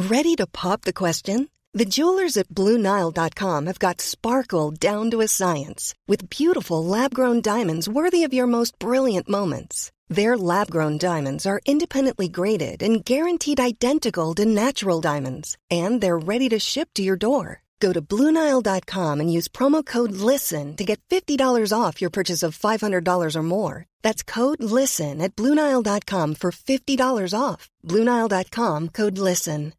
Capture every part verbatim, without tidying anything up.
Ready to pop the question? The jewelers at Blue Nile dot com have got sparkle down to a science with beautiful lab-grown diamonds worthy of your most brilliant moments. Their lab-grown diamonds are independently graded and guaranteed identical to natural diamonds, and they're ready to ship to your door. Go to Blue Nile dot com and use promo code LISTEN to get fifty dollars off your purchase of five hundred dollars or more. That's code LISTEN at Blue Nile dot com for fifty dollars off. Blue Nile dot com, code LISTEN.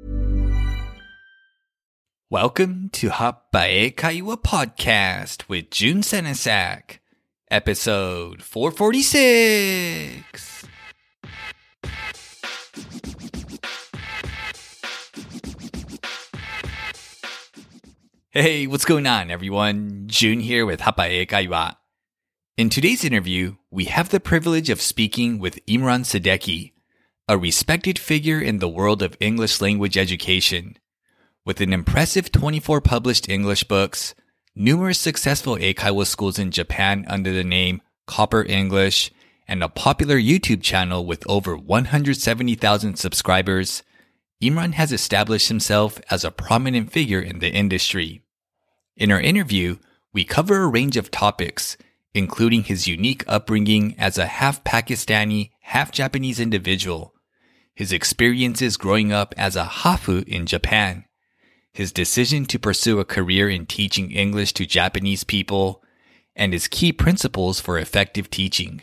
Welcome to Hapae Kaiwa Podcast with Jun Senesak, episode four forty-six. Hey, what's going on, everyone? Jun here with Hapae Kaiwa. In today's interview, we have the privilege of speaking with Imran Siddiqui, a respected figure in the world of English language education. With an impressive twenty-four published English books, numerous successful Eikaiwa schools in Japan under the name Copper English, and a popular YouTube channel with over one hundred seventy thousand subscribers, Imran has established himself as a prominent figure in the industry. In our interview, we cover a range of topics, including his unique upbringing as a half Pakistani, half Japanese individual, his experiences growing up as a hafu in Japan, his decision to pursue a career in teaching English to Japanese people, and his key principles for effective teaching.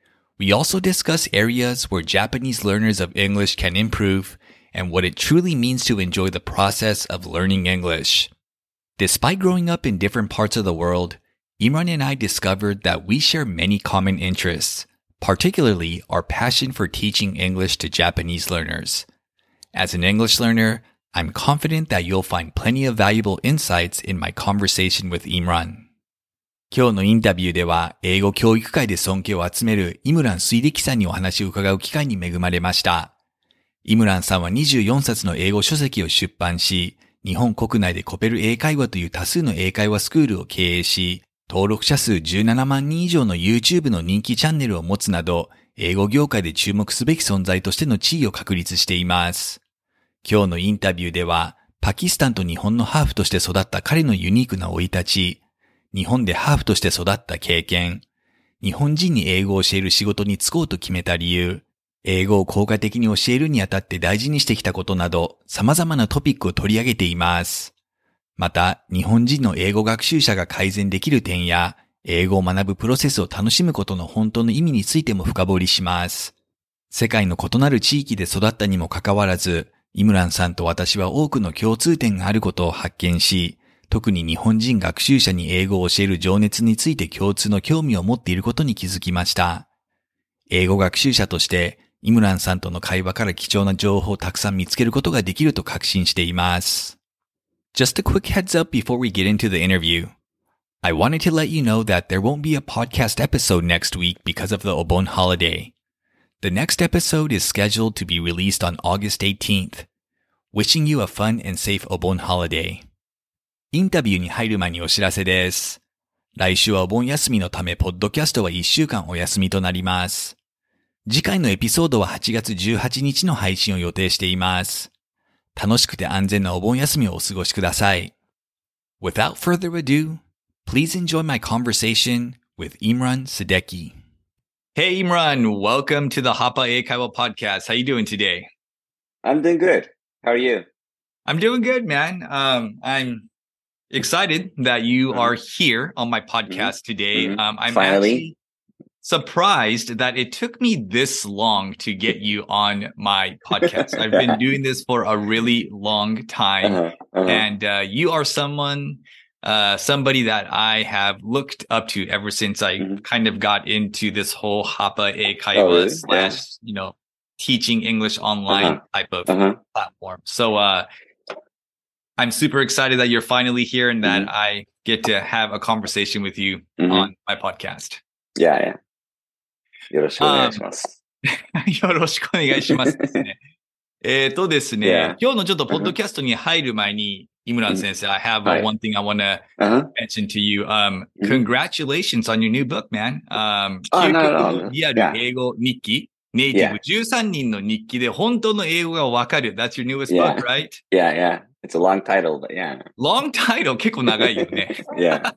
We also discuss areas where Japanese learners of English can improve and what it truly means to enjoy the process of learning English. Despite growing up in different parts of the world, Imran and I discovered that we share many common interests, particularly our passion for teaching English to Japanese learners. As an English learner, I'm confident that you'll find plenty of valuable insights in my conversation with Imran. 今日のインタビューでは、英語教育界で尊敬を集めるイムラン・スイデキさんにお話を伺う機会に恵まれました。イムランさんはにじゅうよんさつの英語書籍を出版し、日本国内でコペル英会話という多数の英会話スクールを経営し、登録者数じゅうななまんにん以上の YouTube の人気チャンネルを持つなど、英語業界で注目すべき存在としての地位を確立しています。今日のインタビューでは、パキスタンと日本のハーフとして育った彼のユニークな生い立ち、日本でハーフとして育った経験、日本人に英語を教える仕事に就こうと決めた理由、英語を効果的に教えるにあたって大事にしてきたことなど、様々なトピックを取り上げています。また、日本人の英語学習者が改善できる点や、英語を学ぶプロセスを楽しむことの本当の意味についても深掘りします。世界の異なる地域で育ったにもかかわらず、イムランさんと私は多くの共通点があることを発見し、特に日本人学習者に英語を教える情熱について共通の興味を持っていることに気づきました。英語学習者として、イムランさんとの会話から貴重な情報をたくさん見つけることができると確信しています。Just a quick heads up before we get into the interview. I wanted to let you know that there won't be a podcast episode next week because of the Obon holiday. The next episode is scheduled to be released on August eighteenth. Wishing you a fun and safe Obon holiday. インタビューに入る前にお知らせです。来週はお盆休みのため、ポッドキャストはいっしゅうかんお休みとなります。次回のエピソードははちがつじゅうはちにちの配信を予定しています。楽しくて安全なお盆休みをお過ごしください。Without further ado, please enjoy my conversation with Imran Siddiqui.Hey Imran, welcome to the Hapae Kaiwa Podcast. How you doing today? I'm doing good. How are you? I'm doing good, man. Um, I'm excited that you mm-hmm. are here on my podcast mm-hmm. today. Mm-hmm. Um, I'm Finally. actually surprised that it took me this long to get you on my podcast. I've been doing this for a really long time, uh-huh. Uh-huh. and uh, you are someone...Uh, somebody that I have looked up to ever since I mm-hmm. kind of got into this whole Hapa Eikaiwa oh, really? slash, yeah. you know, teaching English online uh-huh. type of uh-huh. platform. So, uh, I'm super excited that you're finally here and that mm-hmm. I get to have a conversation with you mm-hmm. on my podcast. Yeah, yeah. よろしくお願いします。 よろしくお願いしますですね。えっとですね、yeah. 今日のちょっとポッドキャストに入る前に、Imran sensei, I have uh, one thing I want to uh-huh. mention to you. Um, mm-hmm. Congratulations on your new book, man. Um, oh, no, no, no. リアル英語日記ネイティブじゅうさんにんの日記で本当の英語がわかる。That's your newest Yeah. book, right? Yeah, yeah. It's a long title, but yeah. Long title 結構長いよね。 Yeah.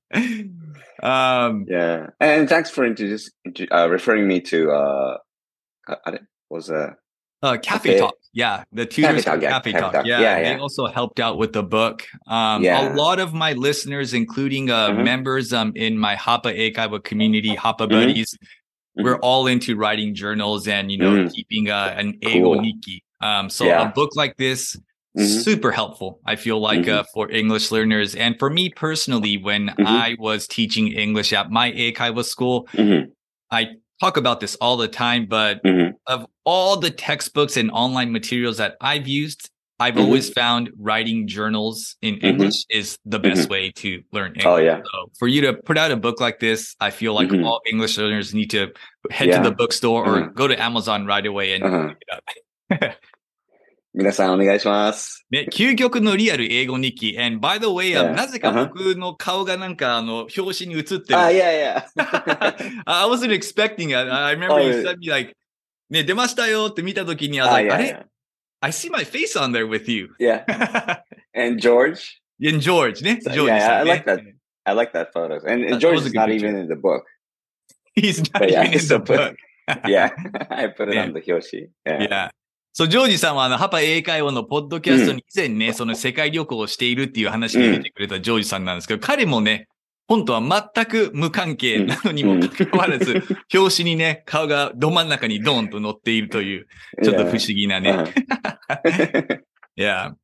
um, Yeah. And thanks for introduce, uh, referring me to, uh, what was a... Uh, Cafe Talk. Yeah. The tutors Cafe from Talk, yeah, Cafe Cafe Talk. Talk. Yeah. Yeah, They yeah. also helped out with the book. Um, Yeah. A lot of my listeners, including uh, Mhm. members um, in my Hapa Eikaiwa community, Hapa Mhm. Buddies, Mhm. we're all into writing journals and, you know, Mm. keeping uh, an Cool. Eigo Nikki. Um, so Yeah. a book like this, Mhm. super helpful, I feel like, Mhm. uh, for English learners. And for me personally, when Mhm. I was teaching English at my Eikaiwa school, Mhm. I talk about this all the time, but Mhm. of all the textbooks and online materials that I've used, I've Mhm. always found writing journals in Mhm. English is the best Mhm. way to learn English. Oh, yeah. So for you to put out a book like this, I feel like Mhm. all English learners need to head Yeah. to the bookstore or Uh-huh. go to Amazon right away and Uh-huh. pick it up. 皆さんお願いします。 ね、究極のリアル英語日記。And by the way, Yeah. なぜか Uh-huh. 僕の顔がなんかあの表紙に映ってる。 Ah, yeah, yeah. I wasn't expecting it. I remember Oh, you really? said me like, ね、出ましたよって見たときに、I was Ah, like, yeah, あれ yeah. I see my face on there with you. Yeah. And George? And George ね。 So, George yeah, さ I ん like ね。 that. I like that photo. And, and That George was a is good not picture. even in the book. He's not But yeah, even in so the put- book. Yeah. I put it ね on the Hyoshi. Yeah. Yeah. そう、ジョージさんはあの、ハパ英会話のポッドキャストに以前ね、その世界旅行をしているっていう話に出てくれたジョージさんなんですけど、彼もね、本当は全く無関係なのにもかかわらず、表紙にね、顔がど真ん中にドーンと載っているという、ちょっと不思議なね。 Uh-huh. Yeah.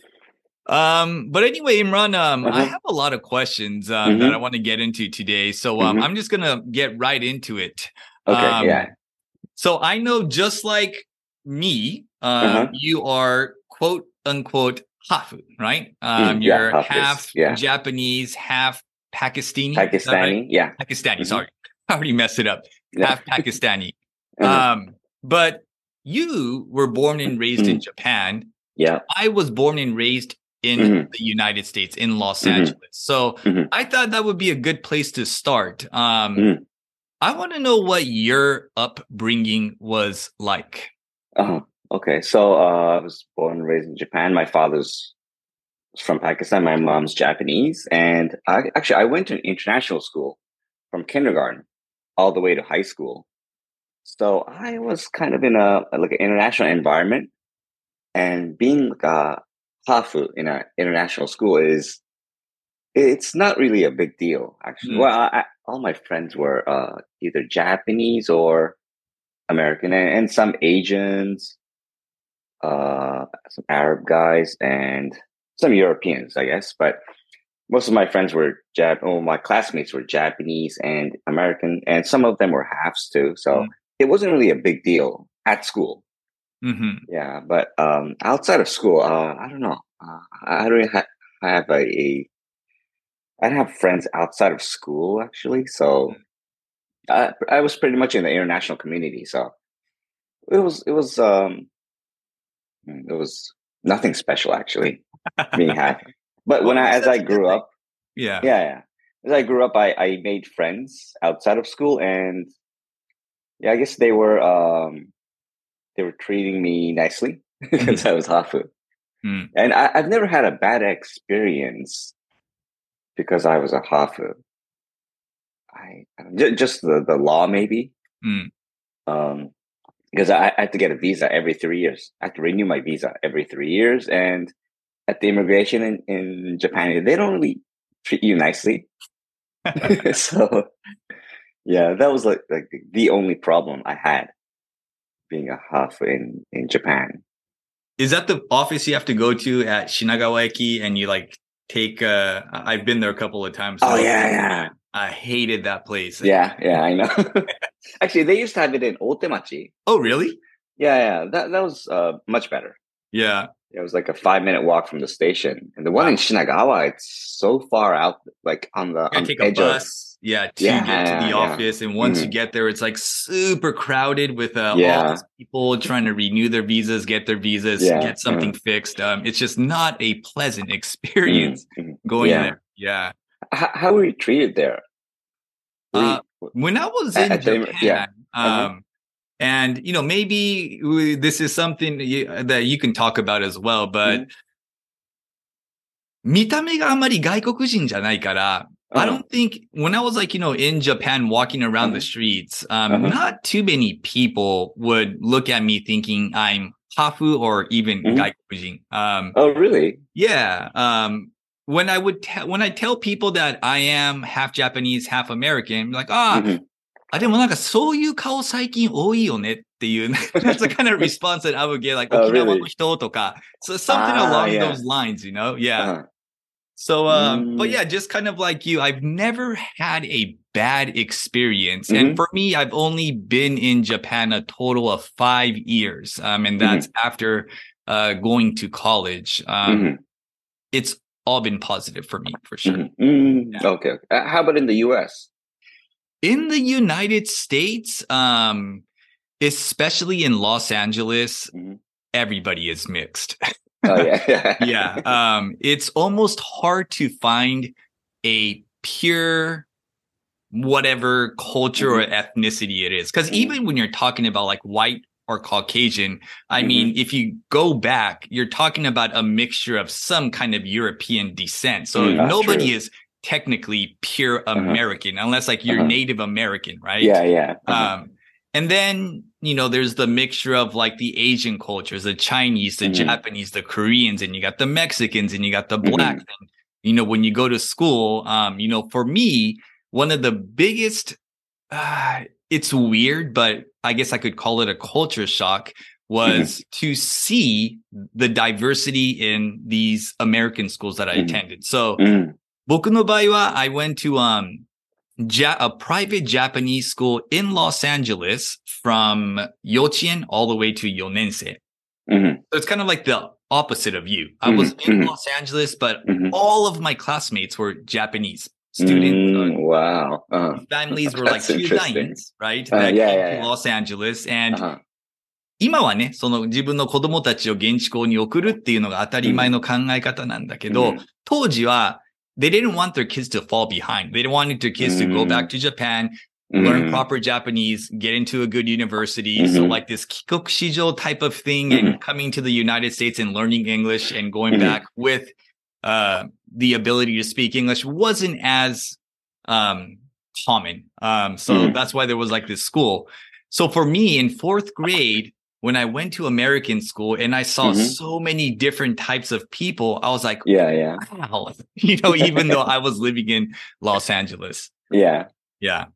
Um, but anyway, Imran, um, I Uh-huh. have a lot of questions um, Mhm. that I want to get into today. So um, Mhm. I'm just going to get right into it. Okay, Um, yeah. So I know just like me, um, Uh-huh. you are quote unquote hafu, right? Um, Mm, yeah, you're half is- half yeah. Japanese, half Pakistani. Is that right? Pakistani, yeah. Pakistani, Mhm. sorry. I already messed it up. Yeah. Half Pakistani. Uh-huh. Um, but you were born and raised in Mhm. Japan. Yeah. I was born and raised in Mhm. the United States, in Los Mhm. Angeles. So Mhm. I thought that would be a good place to start. Um, Mhm. I want to know what your upbringing was like. Uh-huh. Okay, so uh, I was born and raised in Japan. My father's from Pakistan. My mom's Japanese. And I, actually, I went to an international school from kindergarten all the way to high school. So I was kind of in a like an international environment. And being like a hafu in an international school is, it's not really a big deal, actually. Mm. Well, I, I, all my friends were uh, either Japanese or American, and, and some Asians, uh, some Arab guys, and some Europeans, I guess. But most of my friends were Jap. Oh, my classmates were Japanese and American, and some of them were halves too. So Mm. it wasn't really a big deal at school. Mhm. Yeah, but um, outside of school, uh, I don't know. Uh, I don't really ha- have a, a. I don't have friends outside of school actually, so I I was pretty much in the international community. So it was it was um it was nothing special actually being half. But when Well, I as that's I a good grew thing. up, Yeah. yeah, yeah, as I grew up, I I made friends outside of school, and yeah, I guess they were um they were treating me nicely because I was hafu. Mm. And I, I've never had a bad experience because I was a hafu. I j- just the, the law maybe. Mm. Um, because I, I had to get a visa every three years. I had to renew my visa every three years, and at the immigration in, in Japan, they don't really treat you nicely. So, yeah, that was like like the only problem I had being a hafu in in Japan. Is that the office you have to go to at Shinagawa Eki and you like take uh I've been there a couple of times. Oh now. yeah, yeah. I hated that place. Yeah, yeah, I know. Actually, they used to have it in Otemachi. Oh, really? Yeah, yeah, that that was uh, much better. Yeah. It was like a five minute walk from the station, and the one Wow. in Shinagawa, it's so far out, like on the You on gotta take the a edge of. bus, yeah, to Yeah, get to the yeah. office. And once you Mhm. get there, it's like super crowded with uh, all Yeah. these people trying to renew their visas, get their visas, Yeah, get something fixed. Um, it's just not a pleasant experience Mhm, mhm. going Yeah. there. Yeah. How, how were you treated there? Were Uh, you- When I was At- in at the- Japan, yeah. Uh-huh. um, And, you know, maybe this is something that you can talk about as well, but、mm-hmm. 見た目があまり外国人じゃないから、I don't think when I was like, you know, in Japan walking around the streets, um, uh-huh. not too many people would look at me thinking I'm hafu or even mm-hmm. gaikokujin. Um, oh, really? Yeah. Um, when I would te- when I tell people that I am half Japanese, half American, like, ah, mm-hmm. あ、でもなんかそういう顔最近多いよねっていう、that's the kind of response that I would get, like, 沖縄の人とか、so something along yeah. those lines, you know? Yeah.、Uh-huh. So, um, mm. but yeah, just kind of like you, I've never had a bad experience. Mm-hmm. And for me, I've only been in Japan a total of five years. Um, and that's mm-hmm. after, uh, going to college. Um, mm-hmm. It's all been positive for me, for sure. Mm-hmm. Mm-hmm. Yeah. Okay. Uh, how about in the U S? In the United States, um, especially in Los Angeles, mm-hmm. everybody is mixed. Oh, yeah. yeah. Um, it's almost hard to find a pure whatever culture mm-hmm. or ethnicity it is. Because mm-hmm. even when you're talking about like white or Caucasian, I mm-hmm. mean, if you go back, you're talking about a mixture of some kind of European descent. So mm, nobody true. is technically pure American, uh-huh. unless like you're uh-huh. Native American, right? Yeah, yeah. Uh-huh. Um, and then, you know, there's the mixture of like the Asian cultures, the Chinese, the mm-hmm. Japanese, the Koreans, and you got the Mexicans and you got the blacks. Mm-hmm. And, you know, when you go to school, um, you know, for me, one of the biggest, uh, it's weird, but I guess I could call it a culture shock, was mm-hmm. to see the diversity in these American schools that I mm-hmm. attended. So, mm-hmm. 僕の場合は, I went to, um, Ja- a private Japanese school in Los Angeles from Yochien all the way to Yonensei. Mm-hmm. So it's kind of like the opposite of you. I was mm-hmm. in Los Angeles, but mm-hmm. all of my classmates were Japanese students. Mm, wow. Uh, families were like Chudains, right? Uh, that yeah, came yeah, to yeah. Los Angeles. And uh-huh. 今はね、その自分の子供たちを現地校に送るっていうのが当たり前の考え方なんだけど、mm-hmm. 当時はthey didn't want their kids to fall behind. They wanted their kids mm-hmm. to go back to Japan, mm-hmm. learn proper Japanese, get into a good university. Mm-hmm. So like this kikokushijo type of thing mm-hmm. and coming to the United States and learning English and going mm-hmm. back with uh, the ability to speak English wasn't as um, common. Um, so mm-hmm. that's why there was like this school. So for me in fourth grade, when I went to American school and I saw mm-hmm. so many different types of people, I was like, yeah, yeah. wow. You know, even though I was living in Los Angeles. Yeah. Yeah.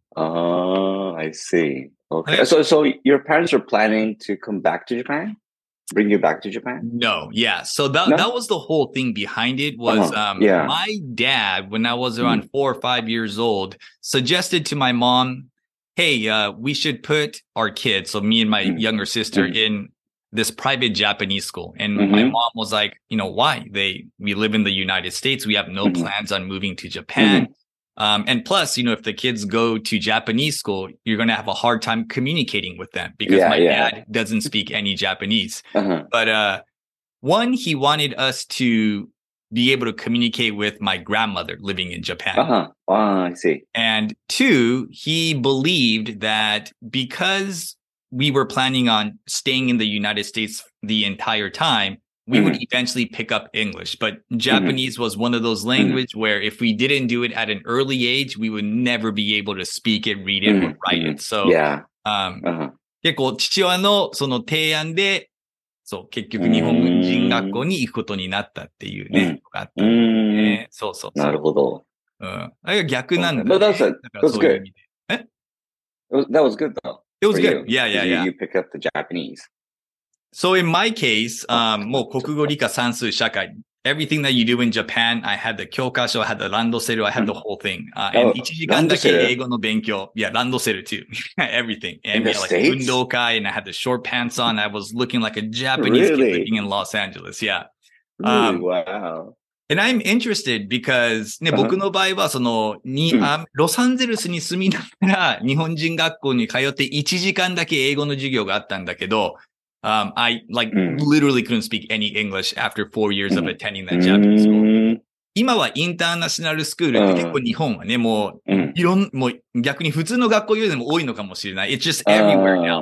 Oh, I see. Okay. So, so your parents were planning to come back to Japan? Bring you back to Japan? No. Yeah. So that, no? that was the whole thing behind it was, uh-huh. um, yeah. my dad, when I was around mm-hmm. four or five years old, suggested to my mom, hey, uh, we should put our kids, so me and my mm-hmm. younger sister, mm-hmm. in this private Japanese school. And mm-hmm. my mom was like, you know, why? They, we live in the United States. We have no mm-hmm. plans on moving to Japan. Mm-hmm. Um, and plus, you know, if the kids go to Japanese school, you're going to have a hard time communicating with them because yeah, my yeah. dad doesn't speak any Japanese. Uh-huh. But uh, one, he wanted us to be able to communicate with my grandmother living in Japan. Uh-huh. Oh, I see. And two, he believed that because we were planning on staying in the United States the entire time, we mm-hmm. would eventually pick up English. But Japanese mm-hmm. was one of those languages mm-hmm. where if we didn't do it at an early age, we would never be able to speak it, read it, mm-hmm. or write it. So, yeah. um, uh-huh. 結構父親のその提案で、そう、結局日本人学校に行くことになったっていうね、があったんでね。そうそうそう。 なるほど。 うん。あれが逆なんだ、ね。 But that's, a, that's good. え That was good though. It was good. You. Yeah, yeah, yeah. You, you pick up the Japanese. So in my case, um, もう国語理科算数社会。Everything that you do in Japan, I had the 教科書, I had the ランドセル, I had the whole thing. Uh, and いちじかんだけ英語の勉強. Yeah, ランドセル too. Everything. And in the yeah, like States? 運動会, and I had the short pants on. I was looking like a Japanese really? kid living in Los Angeles. Yeah. Really? Um, wow. And I'm interested because ね、uh-huh. 僕の場合はその、に、うん、あ、ロサンゼルスに住みながら日本人学校に通っていちじかんだけ英語の授業があったんだけど、Um, I like mm. literally couldn't speak any English after four years of attending that Japanese school. 今はインターナショナルスクールって結構日本はね、もういろん、もう逆に普通の学校よりも多いのかもしれない。It's just everywhere now. But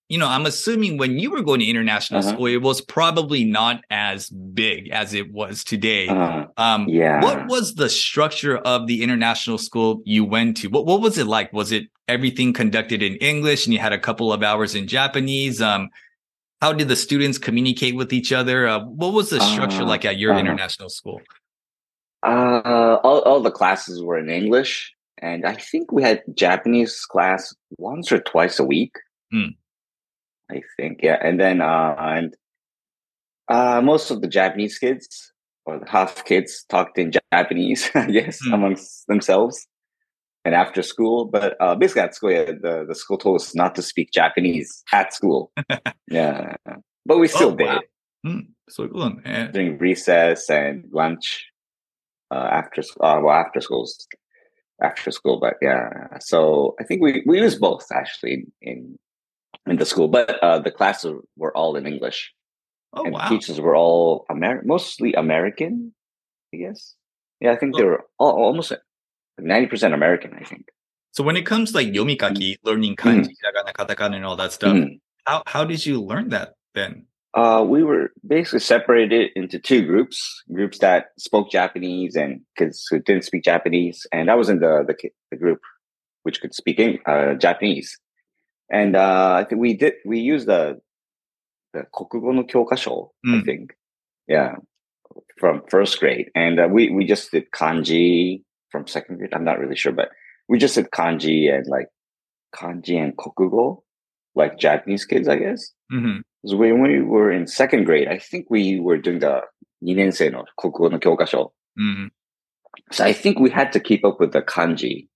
you know, I'm assuming when you were going to international Uh-huh. school, it was probably not as big as it was today. Uh, Um, yeah. What was the structure of the international school you went to? What What was it like? Was it everything conducted in English and you had a couple of hours in Japanese? Um, how did the students communicate with each other? Uh, what was the structure Uh, like at your uh, international school? uh, all, all the classes were in English, and I think we had Japanese class once or twice a week. Hmm. I think, yeah. And then, uh, and uh, most of the Japanese kids or the half kids talked in Japanese, I guess, Hmm. amongst themselves. And after school, but uh, basically at school, yeah, the, the school told us not to speak Japanese at school. Yeah, but we still Oh, wow. did うん、そういうことね。 during recess and lunch, uh, after uh, well after schools, after school. But yeah, so I think we we used both actually in in the school, but uh, the classes were all in English, Oh, and wow. the teachers were all Amer- mostly American, I guess. Yeah, I think they were all, almost ninety percent American, I think. So when it comes to like yomikaki, learning kanji, hiragana, katakana, and all that stuff, Mhm. how how did you learn that then? Uh, we were basically separated into two groups: groups that spoke Japanese and kids who didn't speak Japanese, and I was in the the, ki- the group which could speak Eng- uh, Japanese. And uh, I think we did we used the the Kokugo no kyokasho, I Mm. think, yeah, from first grade, and uh, we we just did kanji from second grade. I'm not really sure, but we just did kanji and like kanji and kokugo, like Japanese kids, I guess. Mhm. So when we were in second grade, I think we were doing the にねん生の国語の教科書. Mhm. So I think we had to keep up with the kanji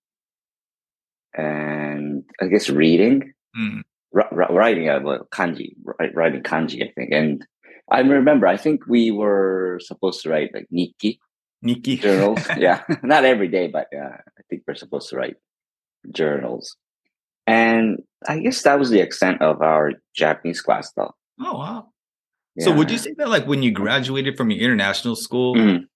and I guess reading, Mhm. r- r- writing, uh, well, kanji, ri- writing kanji, I think. And I remember, I think we were supposed to write like nikki, Nikki. journals. Yeah, not every day, but yeah, I think we're supposed to write journals. And I guess that was the extent of our Japanese class, though. Oh, wow. So would you Yeah. say that like when you graduated from your international school, うん。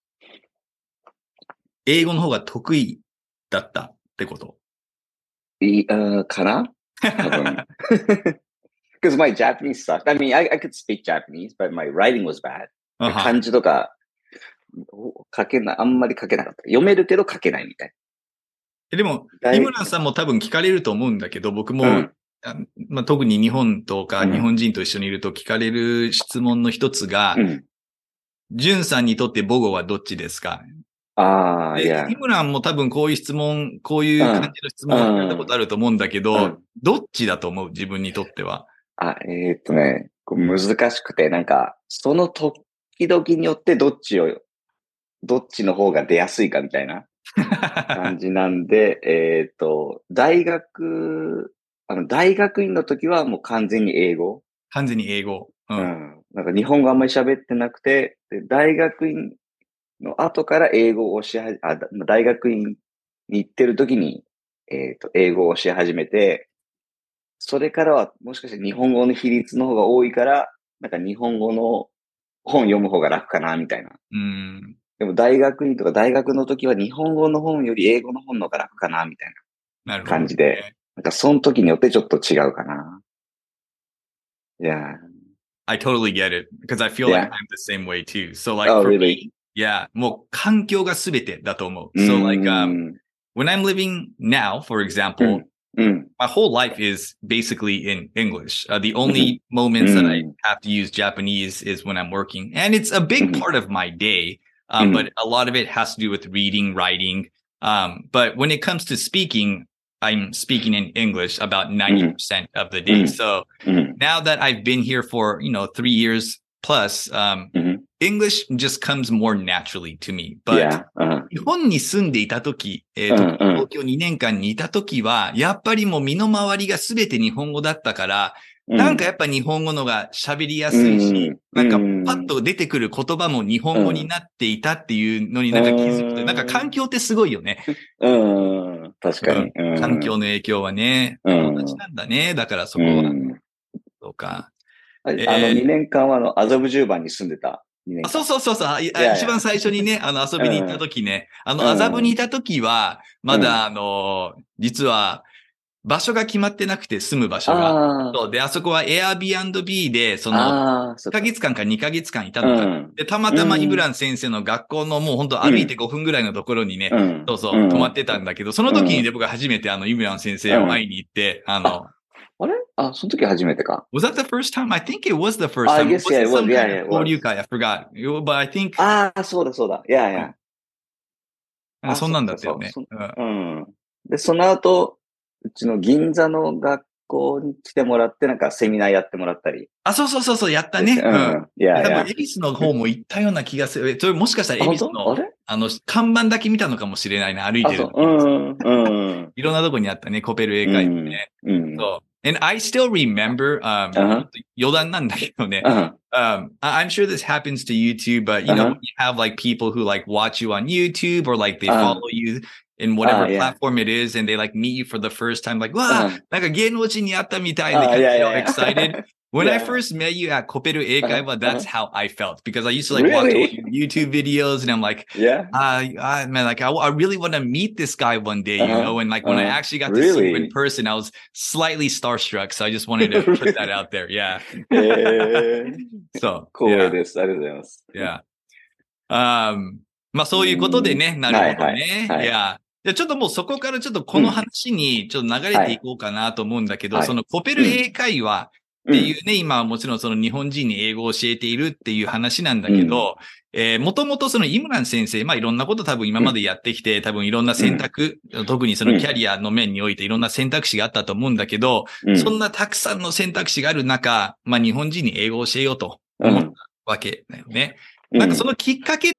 英語の方が得意だったってこと？ いuh, かな多分。Because my Japanese sucked. I mean, I, I could speak Japanese, but my writing was bad. あは漢字とか書けない、あんまり書けなかった。読めるけど書けないみたいえでも、 だい井村さんも多分聞かれると思うんだけど、僕も、 うんあまあ、特に日本とかうん日本人と一緒にいると聞かれる質問の一つが、 な。うん。 ジュンさんにとって母語はどっちですか？ ああ、いでや井。村も多分こういう質問、こういう感じの質問を聞かれたことあると思うんだけど、 うんどっちだと思う？自分にとっては。 あ、えーっとね、こう難しくて、なんか、その時々によってどっちを、どっちの方が出やすいかみたいな感じなんで、えーっと、大学、あの、大学院の時はもう完全に英語。 完全に英語。う。 うんん。なんか日本語あんまり喋ってなくて、で大学院の後から英語を教えはじ、あ、だ大学院に行ってる時に、えっと、英語を教え始めて、それからはもしかして日本語の比率の方が多いから、なんか日本語の本読む方が楽かな、みたいな。 うん。 でも大学院とか大学の時は日本語の本より英語の本の方が楽かな、みたいななるほど、 感じで。なんかその時によってちょっと違うかな。Yeah. I totally get it because I feel like Yeah. I'm the same way too. So like Oh, for really? me, yeah, もう環境が全てだと思う。So like um, when I'm living now, for example, うん。 my whole life is basically in English. Uh, the only moments that I have to use Japanese is when I'm working. And it's a big Mhm. part of my day, um, Mhm. but a lot of it has to do with reading, writing. Um, but when it comes to speaking, I'm speaking in English about ninety percent of the day. Mhm. So うん。 now that I've been here for, you know, three years plus, um, うん。 English just comes more naturally to me. But Yeah. うん。 日本に住んでいたとき、えーとうんうん東京にねんかんにいたときは、やっぱりもう身の回りがすべて日本語だったから、なんかやっぱ日本語のが喋りやすいし、なんかパッと出てくる言葉も日本語になっていたっていうのになんか気づくと、 うんなんか環境ってすごいよね。 うん。確かに。うん。 環境の影響はね、 うん同じなんだね。だからそこは、 うん。 そうか。 あえーあの、にねんかんはあの、麻布十番に住んでた。にねんあかん。 そうそうそうそう。あいいやいや一番最初にね、あの、遊びに行った時ね、あの、 うん麻布にいた時は、まだ、あの、実は、 場所が決まってなくて住む場所が。そうで、あそこは Airbnb で、その、いっかげつかんかにかげつかんいたのかな、うん。で、たまたまイムラン先生の学校のもう本当歩いてごふんぐらいのところにね、うん、そうそう、泊まってたんだけど、その時にね、僕は初めてあの、イムラン先生を会いに行って、うん、あの、 あれあ、その時初めてか。 Was that the first time? I think it was the first time. I guess, yeah, it was. Yeah, yeah, it was. 交流会 I forgot. But I think. ああ、そうだそうだ。Yeah, yeah. あ、そんなんだったよね。 うん。で、その後、うちの銀座の学校に来てもらって、なんかセミナーやってもらったり。 あ、そうそうそうそう、やったね。うん。いやいや。多分、恵比寿の方も行ったような気がする。それもしかしたら恵比寿の、あ, あの、看板だけ見たのかもしれないね、歩いてる。 うん、うん。 いろんなとこにあったね、コペル英会話ね。うん。そう。And I still remember, um, uh-huh. 余談なんだけどね。Uh-huh. Um, I'm sure this happens to you too, but you uh-huh. know, when you have like people who like watch you on YouTube or like they follow uh-huh. you in whatever uh, platform yeah. it is and they like meet you for the first time, like, wow, uh-huh. なんか芸能人に会ったみたいな、uh, yeah, yeah, excited. When yeah. I first met you at Koperu Eikaiwa, that's uh-huh. how I felt because I used to like really? watch all your YouTube videos and I'm like, yeah, uh, uh, man, like I, I really want to meet this guy one day, uh-huh. you know, and like when uh-huh. I actually got to really? see him in person, I was slightly starstruck. So I just wanted to put that out there. Yeah. so, 光栄です。ありがとうございます。 Yeah. Um, まあそういうことでね、なるほどね。いや。じゃあちょっともうそこからちょっとこの話にちょっと流れていこうかなと思うんだけど、はい、そのコペル英会話っていうね、うん、今はもちろんその日本人に英語を教えているっていう話なんだけど、うん、えー、もともとそのイムラン先生、まあいろんなこと多分今までやってきて、うん、多分いろんな選択、うん、特にそのキャリアの面においていろんな選択肢があったと思うんだけど、うん、そんなたくさんの選択肢がある中、まあ日本人に英語を教えようと思ったわけだよね。うん、なんかそのきっかけ、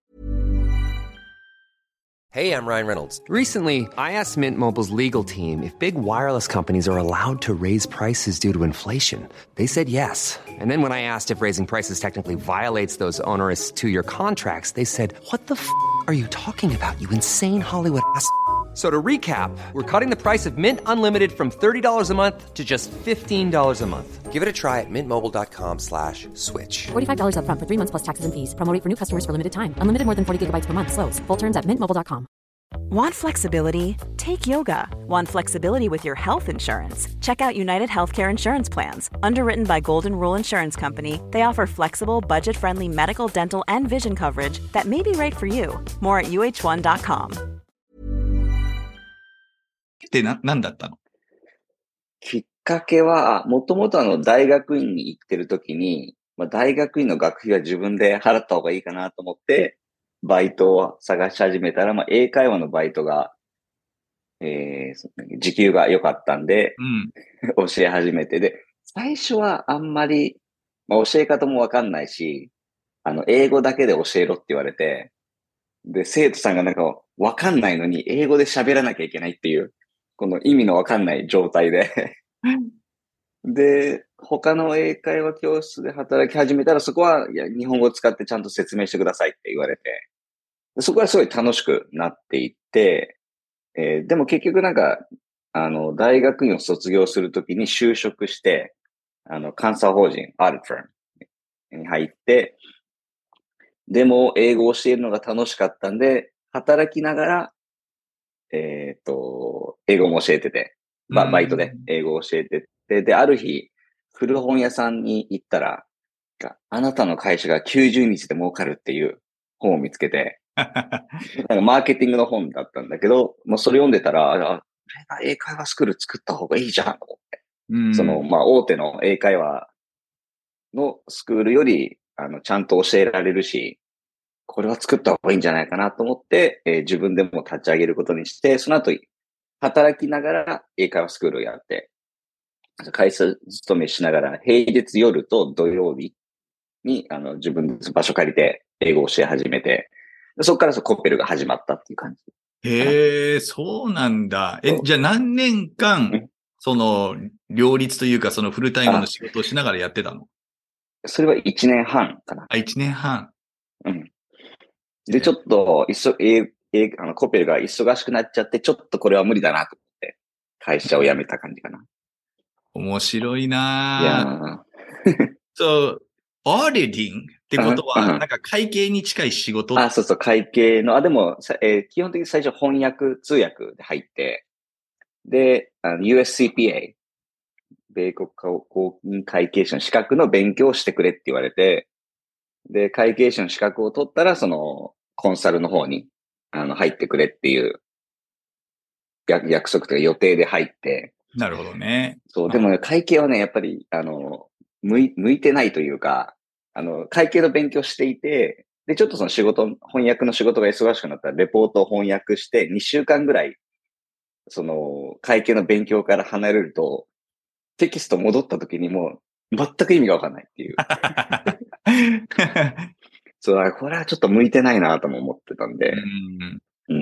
Hey, I'm Ryan Reynolds. Recently, I asked Mint Mobile's legal team if big wireless companies are allowed to raise prices due to inflation. They said yes. And then when I asked if raising prices technically violates those onerous two-year contracts, they said, what the f*** are you talking about, you insane Hollywood ass f- So to recap, we're cutting the price of Mint Unlimited from thirty dollars a month to just fifteen dollars a month. Give it a try at mintmobile.com slash switch. forty-five dollars up front for three months plus taxes and fees. Promo rate for new customers for limited time. Unlimited more than forty gigabytes per month. Slows full terms at mint mobile dot com. Want flexibility? Take yoga. Want flexibility with your health insurance? Check out United Healthcare Insurance Plans. Underwritten by Golden Rule Insurance Company, they offer flexible, budget-friendly medical, dental, and vision coverage that may be right for you. More at U H one dot com. ってな、何だったの？ きっかけは、もともとあの、大学院に行ってる時に、まあ、大学院の学費は自分で払った方がいいかなと思って、バイトを探し始めたら、まあ、英会話のバイトが、えー、時給が良かったんで、うん、教え始めて、で、最初はあんまり、まあ、教え方もわかんないし、あの、英語だけで教えろって言われて、で、生徒さんがなんかわかんないのに英語で喋らなきゃいけないっていう、この意味のわかんない状態でで、他の英会話教室で働き始めたら、そこは、いや、日本語を使ってちゃんと説明してくださいって言われて、そこはすごい楽しくなっていって、えー、でも結局なんか、あの、大学院を卒業するときに就職して、あの、監査法人、アーディトファームに入って、でも、英語を教えるのが楽しかったんで、働きながら、えっと、英語も教えてて、バ, バイトで英語を教えてて、で、ある日、古本屋さんに行ったら、あなたの会社がきゅうじゅうにちで儲かるっていう本を見つけて、なんかマーケティングの本だったんだけど、もうそれ読んでたら、あ、英会話スクール作った方がいいじゃんと思って。うん、その、まあ、大手の英会話のスクールより、あの、ちゃんと教えられるし、これは作った方がいいんじゃないかなと思って、えー、自分でも立ち上げることにして、その後、働きながら英会話スクールをやって、会社勤めしながら、平日夜と土曜日に、あの、自分で場所借りて英語を教え始めて、そこからそコッペルが始まったっていう感じ。へえ、そうなんだ。え、じゃあ何年間、その、両立というか、そのフルタイムの仕事をしながらやってたの？ それはいちねんはんかな。 あ、いちねんはん。 うん。で、ちょっと、いそ、え、え、あの、コッペルが忙しくなっちゃって、ちょっとこれは無理だなと思って、会社を辞めた感じかな。 面白いなぁ。いやそう、オーディティングってことは、なんか会計に近い仕事？ あ、そうそう、会計の、あ、でも、えー、基本的に最初翻訳、通訳で入って、 で、あの ユーエスシーピーエー、米国公認会計士の資格の勉強をしてくれって言われて、で、会計士の資格を取ったら、その、コンサルの方に、あの、入ってくれっていう、約約束というか予定で入って。 なるほどね。 そう、でもね、会計はね、やっぱり、あの、向い、向いてないというか、あの、会計の勉強していて、で、ちょっとその仕事、翻訳の仕事が忙しくなったら、レポートを翻訳して、にしゅうかんぐらい、その、会計の勉強から離れると、テキスト戻った時にもう、全く意味がわかんないっていう。そう、これはちょっと向いてないなとも思ってたんで、うん、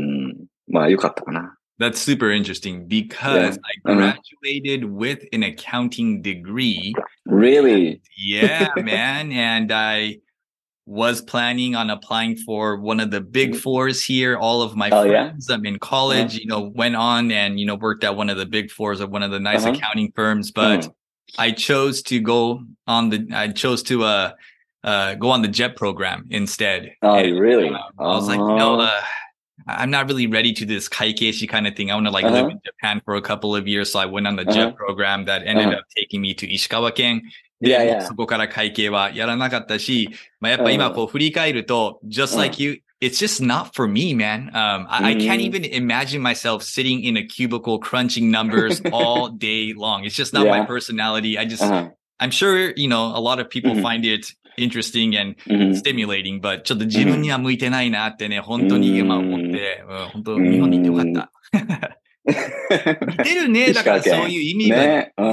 まあ良かったかな。 That's super interesting because yeah. I graduated uh-huh. with an accounting degree. Really? Yeah, man. And I was planning on applying for one of the big fours here. All of my oh, friends yeah? I'm in college, uh-huh. you know, went on and, you know, worked at one of the big fours of one of the nice uh-huh. accounting firms. But uh-huh. I chose to go on the, I chose to, uh, uh, go on the JET program instead. Oh, and, really? Uh, I was like, you know, uh, I'm not really ready to this kaikeishi kind of thing. I want to like uh-huh. live in Japan for a couple of years. So I went on the uh-huh. JET program that ended uh-huh. up taking me to Ishikawa-ken. で、 yeah, yeah. そこから会計はやらなかったし、まあ、やっぱ今こう振り返ると、just like you, it's just not for me, man. Um, I, I can't even imagine myself sitting in a cubicle crunching numbers all day long. It's just not yeah. my personality. I just, uh-huh. I'm sure, you know, a lot of people mm-hmm. find it interesting and mm-hmm. stimulating, but ちょっと自分には向いてないなってね、本当に今思って、うん、本当日本に行ってよかった。似てるね。だからそういう意味が。ね。うん。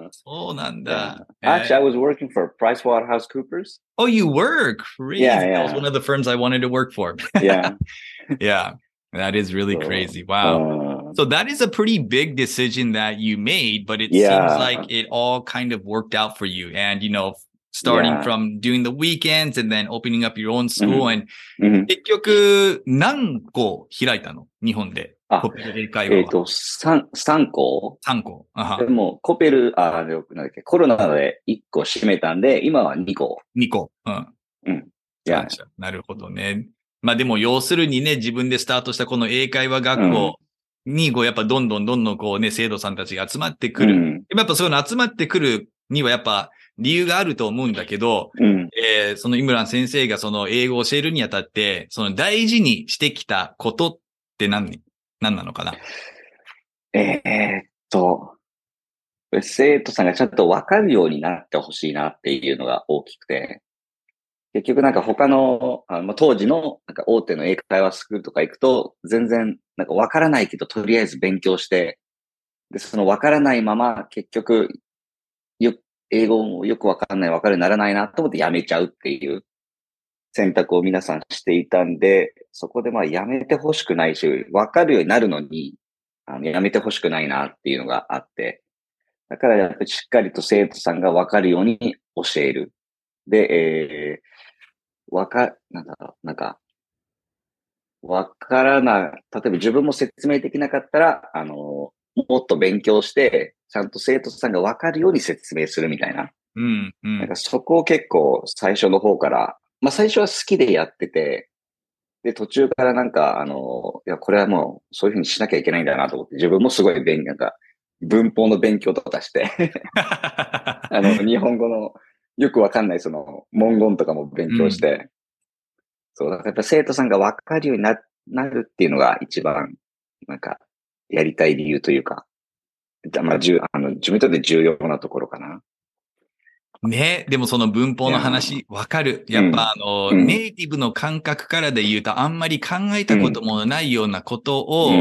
そうなんだ。 Yeah. Actually, I was working for PricewaterhouseCoopers. Oh, you were? Crazy. Yeah, yeah. That was one of the firms I wanted to work for. Yeah. Yeah. That is really so, crazy. Wow. Uh, so that is a pretty big decision that you made, but it yeah. seems like it all kind of worked out for you. And, you know, starting yeah. from doing the weekends and then opening up your own school. Mm-hmm. And、mm-hmm. 結局、何個開いたの日本で。 あ、えっ、ー、と、三、三校三校。 でも、コペル、あ、なんだっけ、コロナで一個閉めたんで、今は二校。 二校。うん。 うん。いや。 なるほどね。まあでも、要するにね、自分でスタートしたこの英会話学校に、こう、やっぱどんどんどんどんこうね、生徒さんたちが集まってくる。うん、やっぱそういうの集まってくるにはやっぱ理由があると思うんだけど、うん、えー、そのイムラン先生がその英語を教えるにあたって、その大事にしてきたことって何何なのかな？ えー、っと、生徒さんがちゃんと分かるようになってほしいなっていうのが大きくて、結局なんか他の、あの当時のなんか大手の英会話スクールとか行くと、全然なんか分からないけど、とりあえず勉強して、で、その分からないまま結局、よ、英語もよく分かんない、分かるようにならないなと思ってやめちゃうっていう選択を皆さんしていたんで、そこでまあやめてほしくないし、分かるようになるのに、あのやめてほしくないなっていうのがあって、だからやっぱりしっかりと生徒さんが分かるように教える。で、えー、わか、なんだろう、なんか、わからな、例えば自分も説明できなかったら、あの、もっと勉強して、ちゃんと生徒さんが分かるように説明するみたいな。 うんうん、 なんかそこを結構最初の方から、まあ最初は好きでやってて、で、途中からなんか、あの、いや、これはもうそういうふうにしなきゃいけないんだなと思って、自分もすごい勉強、なんか、文法の勉強とかしてあの、日本語のよくわかんないその文言とかも勉強して、うん、そう、だからやっぱ生徒さんがわかるようにな、なるっていうのが一番、なんか、やりたい理由というか、まあ、じゅ、あの、自分にとって重要なところかな。 ね、でもその文法の話、わかる。やっぱあの、うん、ネイティブの感覚からで言うと、あんまり考えたこともないようなことを、うん、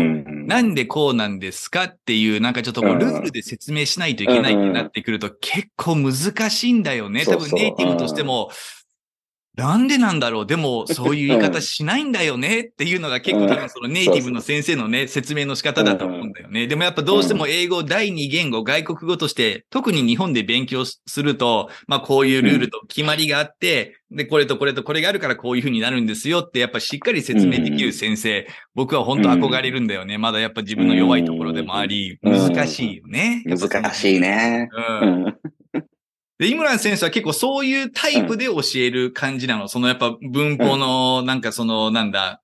なんでこうなんですかっていう、なんかちょっとこう、ルールで説明しないといけないってなってくると、結構難しいんだよね。多分ネイティブとしても、なんでなんだろうでも、そういう言い方しないんだよねっていうのが結構多分そのネイティブの先生のね、説明の仕方だと思うんだよね。でもやっぱどうしても英語第二言語、外国語として、特に日本で勉強すると、まあこういうルールと決まりがあって、で、これとこれとこれがあるからこういう風になるんですよって、やっぱしっかり説明できる先生、僕は本当憧れるんだよね。まだやっぱ自分の弱いところでもあり、難しいよね。 難しいね。 うん。で、イムラン先生は結構そういうタイプで教える感じなの。そのやっぱ文法のなんかそのなんだ、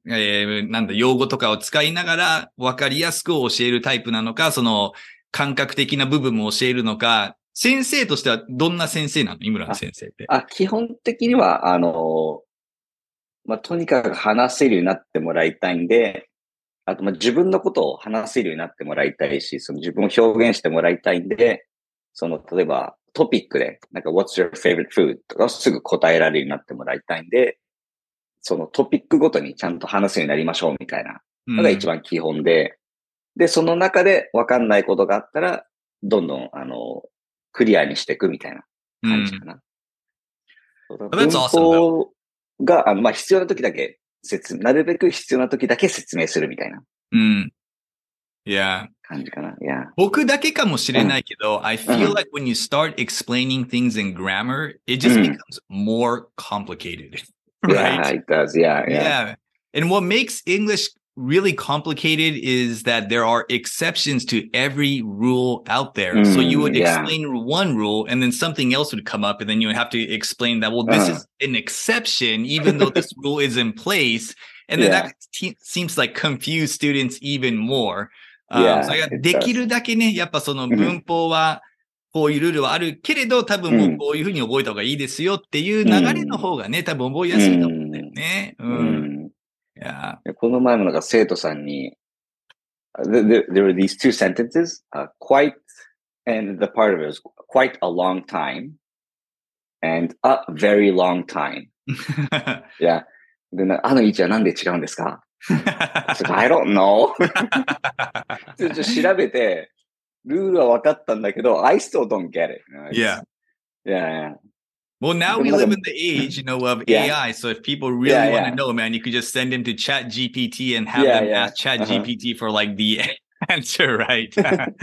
えー、なんだ、用語とかを使いながら分かりやすく教えるタイプなのか、その感覚的な部分も教えるのか、先生としてはどんな先生なの？井村先生って。 あ、基本的には、あの、まあ、とにかく話せるようになってもらいたいんで、あと、まあ、自分のことを話せるようになってもらいたいし、その自分を表現してもらいたいんで、その、例えばトピックで、なんか、What's your favorite food? とかをすぐ答えられるようになってもらいたいんで、そのトピックごとにちゃんと話すようになりましょうみたいなのが一番基本で、うん、で、その中で分かんないことがあったら、どんどん、あの、クリアにしていくみたいな感じかな。うん、文法が、あの、まあ、必要な時だけ説明、なるべく必要な時だけ説明するみたいな。 うん。いや。 感じかな。いや。 僕だけかもしれないけど、うん、I feel like when you start explaining things in grammar, it just becomes more complicated. Right? Yeah, it does. Yeah, yeah. Yeah. And what makes English really complicated is that there are exceptions to every rule out there. Mm, so you would explain yeah. one rule and then something else would come up and then you would have to explain that, well, this uh. is an exception, even though this rule is in place. And then yeah. that te- seems like confuse students even more. Um, yeah, それができるだけね、やっぱその文法は、こういうルールはあるけれど、多分もうこういうふうに覚えた方がいいですよっていう流れの方がね、多分覚えやすいと思うんだよね。うん。うん、 いやこの前もなんか生徒さんに、there, there were these two sentences, uh, quite, and the part of it was quite a long time, and a very long time. いや、で、あの位置はなんで違うんですか？I don't know. ちょっと調べて、ルールは分かったんだけど、I still don't get it. Yeah. Yeah. Well, now we live in the age, you know, of yeah. A I. So if people really yeah, want to yeah. know, man, you could just send them to Chat G P T and have yeah, them yeah. ask Chat G P T uh-huh. for like the answer, right?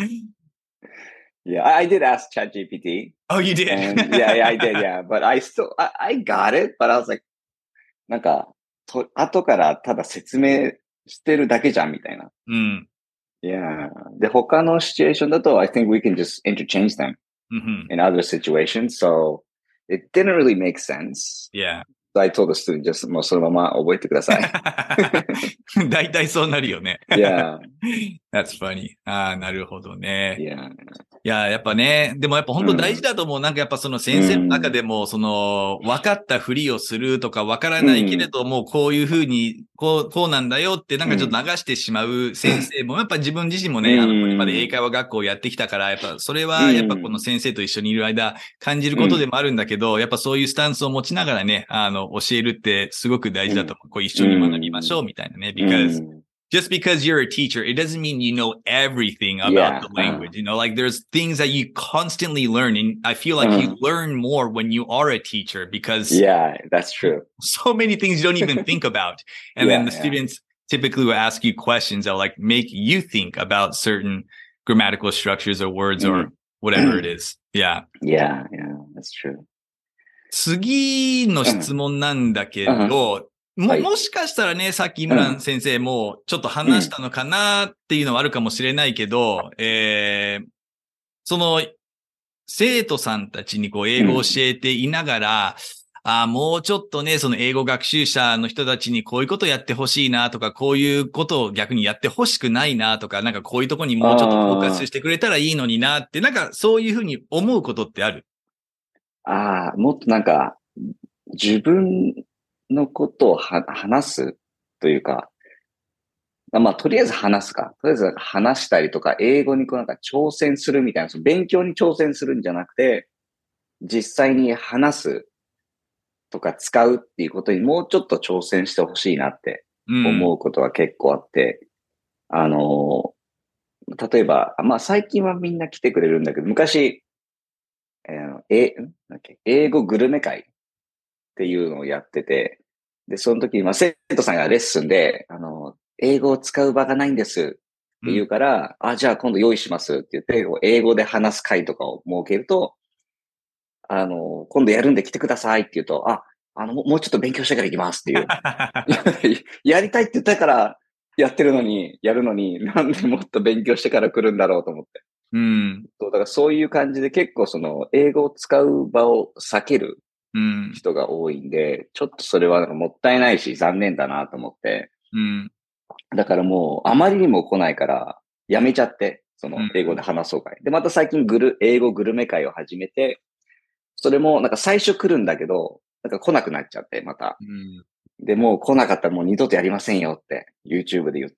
Yeah, I did ask Chat G P T. Oh, you did? And, yeah, yeah, I did. Yeah, but I still, I, I got it, but I was like, なんか、と後からただ説明してるだけじゃんみたいな。 うん。 Yeah. で、他のシチュエーションだと、I think we can just interchange them mm-hmm. in other situations. So it didn't really make sense. Yeah. So I told the student just もうそのまま覚えてください。 大体そうなるよね。 Yeah. That's funny. ああ、なるほどね。 Yeah. いや、やっぱね、でもやっぱ本当大事だと思う。うん、なんかやっぱその先生の中でも、その、分かったふりをするとか分からないけれども、こういうふうに、こう、こうなんだよってなんかちょっと流してしまう先生も、やっぱ自分自身もね、あの、これまで英会話学校をやってきたから、やっぱそれはやっぱこの先生と一緒にいる間感じることでもあるんだけど、やっぱそういうスタンスを持ちながらね、あの、教えるってすごく大事だと思う。こう一緒に学びましょうみたいなね。because just because you're a teacher, it doesn't mean you know everything about yeah. the language. You know, like there's things that you constantly learn. And I feel like uh-huh. you learn more when you are a teacher because yeah, that's true. So many things you don't even think about. And yeah, then the yeah. students typically will ask you questions that will like make you think about certain grammatical structures or words mm. or whatever it is. Yeah. Yeah, yeah, that's true. 次の質問なんだけど、uh-huh.も、もしかしたらね、さっき井村先生もちょっと話したのかなっていうのはあるかもしれないけど、うん、えー、その、生徒さんたちにこう英語を教えていながら、うん、あもうちょっとね、その英語学習者の人たちにこういうことやってほしいなとか、こういうことを逆にやってほしくないなとか、なんかこういうとこにもうちょっとフォーカスしてくれたらいいのになって、なんかそういうふうに思うことってある？ ああ、もっとなんか、自分、のことをは話すというか、まあ、とりあえず話すか。とりあえず話したりとか、英語にこうなんか挑戦するみたいな、その勉強に挑戦するんじゃなくて、実際に話すとか使うっていうことにもうちょっと挑戦してほしいなって思うことは結構あって、うん、あの、例えば、まあ最近はみんな来てくれるんだけど、昔、えー、え、なんだっけ、英語グルメ会っていうのをやってて、で、その時に、まあ、生徒さんがレッスンで、あの、英語を使う場がないんですって言うから、うん、あ、じゃあ今度用意しますって言って、英語で話す会とかを設けると、あの、今度やるんで来てくださいって言うと、あ、あの、もうちょっと勉強してから行きますっていう。やりたいって言ったからやってるのに、やるのに、なんでもっと勉強してから来るんだろうと思って。 うん。 そう、だからそういう感じで結構その、英語を使う場を避ける人が多いんで、うん、ちょっとそれはなんかもったいないし残念だなと思って、 うん。 だからもう、あまりにも来ないから、やめちゃって、そのうん、 英語で話そう会。で、また最近グル、英語グルメ会を始めて、それもなんか最初来るんだけど、なんか来なくなっちゃって、また。 うん。 で、もう来なかったらもう二度とやりませんよって、YouTube で言って、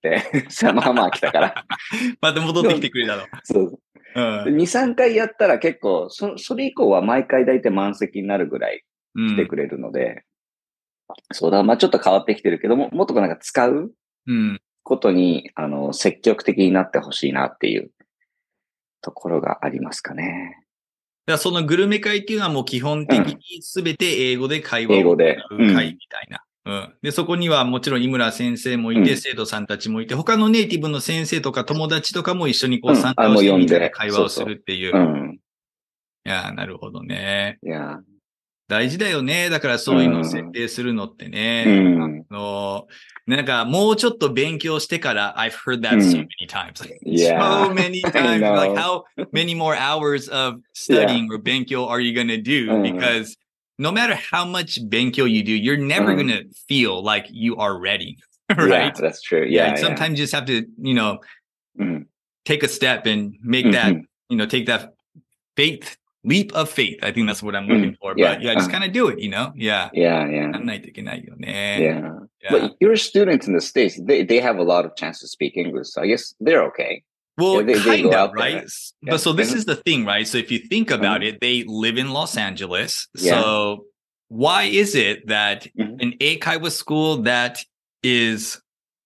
さまあまあ来たから。 また戻ってきてくれたの。 そう。 うん。 に、さんかいやったら結構、そ、それ以降は毎回大体満席になるぐらい来てくれるので、うん、そうだ、まあちょっと変わってきてるけども、もっとなんか使うことに、うん、あの、積極的になってほしいなっていうところがありますかね。 だからそのグルメ会っていうのはもう基本的に全て英語で会話を英語で。 会みたいな。うん。で、そこにはもちろん井村先生もいて、うん、生徒さんたちもいて、他のネイティブの先生とか友達とかも一緒にこう参加をしてみて会話をするっていう。 うん。 いや、なるほどね。 いや。 大事だよね。だからそういうのを設定するのってね。 うん。 あの、なんかもうちょっと勉強してから、I've heard that so many times. Like, yeah. so many times. Like how many more hours of studying yeah. or 勉強 are you going to do? Because no matter how much 勉強 you do, you're never going to feel like you are ready. Right? Yeah, that's true. Yeah. yeah sometimes yeah. you just have to, you know, mm. take a step and make mm-hmm. that, you know, take that faith leap of faith. I think that's what I'm looking for. Yeah. But yeah, just kind of do it, you know? Yeah. Yeah, yeah. やんないといけないよね。 Yeah. yeah. But your students in the States, they, they have a lot of chance to speak English. So I guess they're okay. Well, yeah, they, kind they of, right? Yeah. But so this is the thing, right? So if you think about mm-hmm. it, they live in Los Angeles. Yeah. So why is it that mm-hmm. an Eikaiwa school that is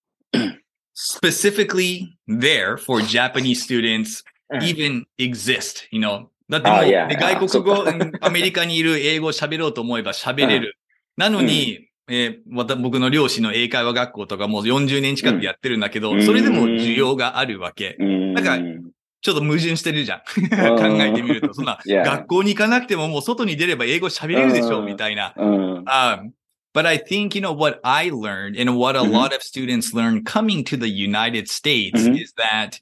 specifically there for Japanese students even exist, you know?だってもう、 oh, yeah, で外国語、アメリカにいる英語を喋ろうと思えば喋れる。なのに、うん、えー、また僕の両親の英会話学校とかもうよんじゅうねん近くやってるんだけど、うん、それでも需要があるわけ。うん、だから、ちょっと矛盾してるじゃん。考えてみると。そんな、yeah. 学校に行かなくてももう外に出れば英語喋れるでしょ、みたいな。Um, but I think, you know, what I learned and what a lot of students learn coming to the United States mm-hmm. is that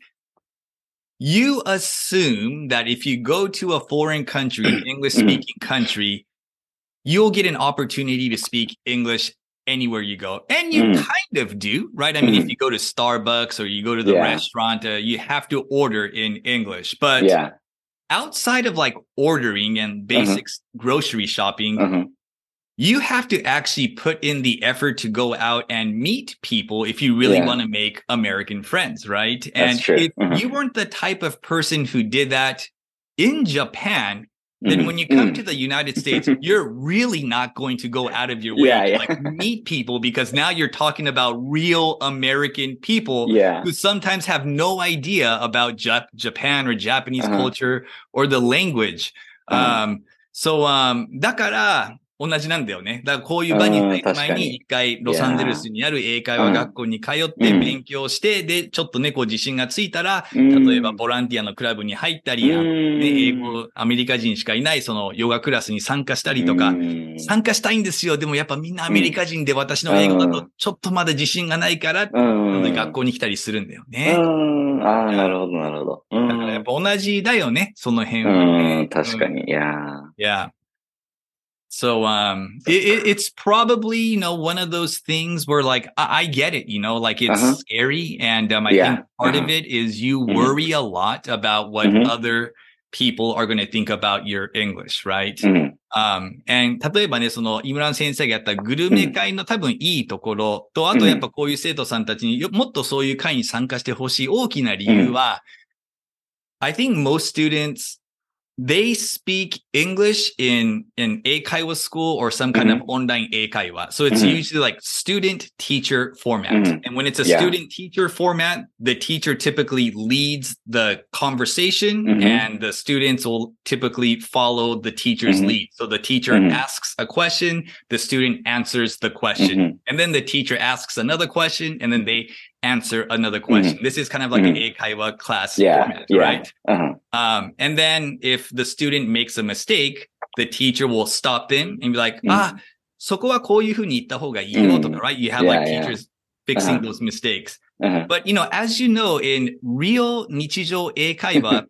you assume that if you go to a foreign country, an English-speaking country, you'll get an opportunity to speak English anywhere you go. And you mm. kind of do, right? I mean, mm. if you go to Starbucks or you go to the yeah. restaurant, uh, you have to order in English. But yeah. outside of like ordering and basic uh-huh. grocery shopping, uh-huh. you have to actually put in the effort to go out and meet people if you really yeah. want to make American friends, right? That's and true. if uh-huh. you weren't the type of person who did that in Japan, then mm-hmm. when you come mm-hmm. to the United States, you're really not going to go out of your way yeah, to yeah. like meet people because now you're talking about real American people yeah. who sometimes have no idea about Jap- Japan or Japanese uh-huh. culture or the language. Uh-huh. Um, so, um, だから、同じなんだよね。だからこういう場に入る前に一回ロサンゼルスにある英会話学校に通って勉強して、で、ちょっとね、こう自信がついたら、例えばボランティアのクラブに入ったり、ね、英語、アメリカ人しかいないそのヨガクラスに参加したりとか、参加したいんですよ。でもやっぱみんなアメリカ人で私の英語だとちょっとまだ自信がないから、学校に来たりするんだよね。 ああ、なるほど、なるほど。 だからやっぱ同じだよね、その辺は、 ね。確かに、いや。 いや。So, um, it, it's probably, you know, one of those things where like, I, I get it, you know, like it's uh-huh. scary. And, um, I yeah. think part uh-huh. of it is you mm-hmm. worry a lot about what mm-hmm. other people are going to think about your English, right? Mm-hmm. Um, and 例えばね、その、イムラン先生がやったグルメ会の多分いいところと、あとやっぱこういう生徒さんたちにもっとそういう会に参加してほしい大きな理由は、I think most students they speak English in an Eikaiwa school or some kind mm-hmm. of online Eikaiwa. So it's mm-hmm. usually like student-teacher format. Mm-hmm. And when it's a yeah. student-teacher format, the teacher typically leads the conversation mm-hmm. and the students will typically follow the teacher's mm-hmm. lead. So the teacher mm-hmm. asks a question, the student answers the question. Mm-hmm. And then the teacher asks another question, and then they answer another question. Mm-hmm. This is kind of like mm-hmm. an Eikaiwa class yeah, format, yeah. right? Uh-huh. Um, and then if the student makes a mistake, the teacher will stop them and be like, mm-hmm. ah, そこはこういうふうに言った方がいいよとか, right? You have yeah, like teachers yeah. fixing uh-huh. those mistakes. Uh-huh. But, you know, as you know, in real 日常英会話,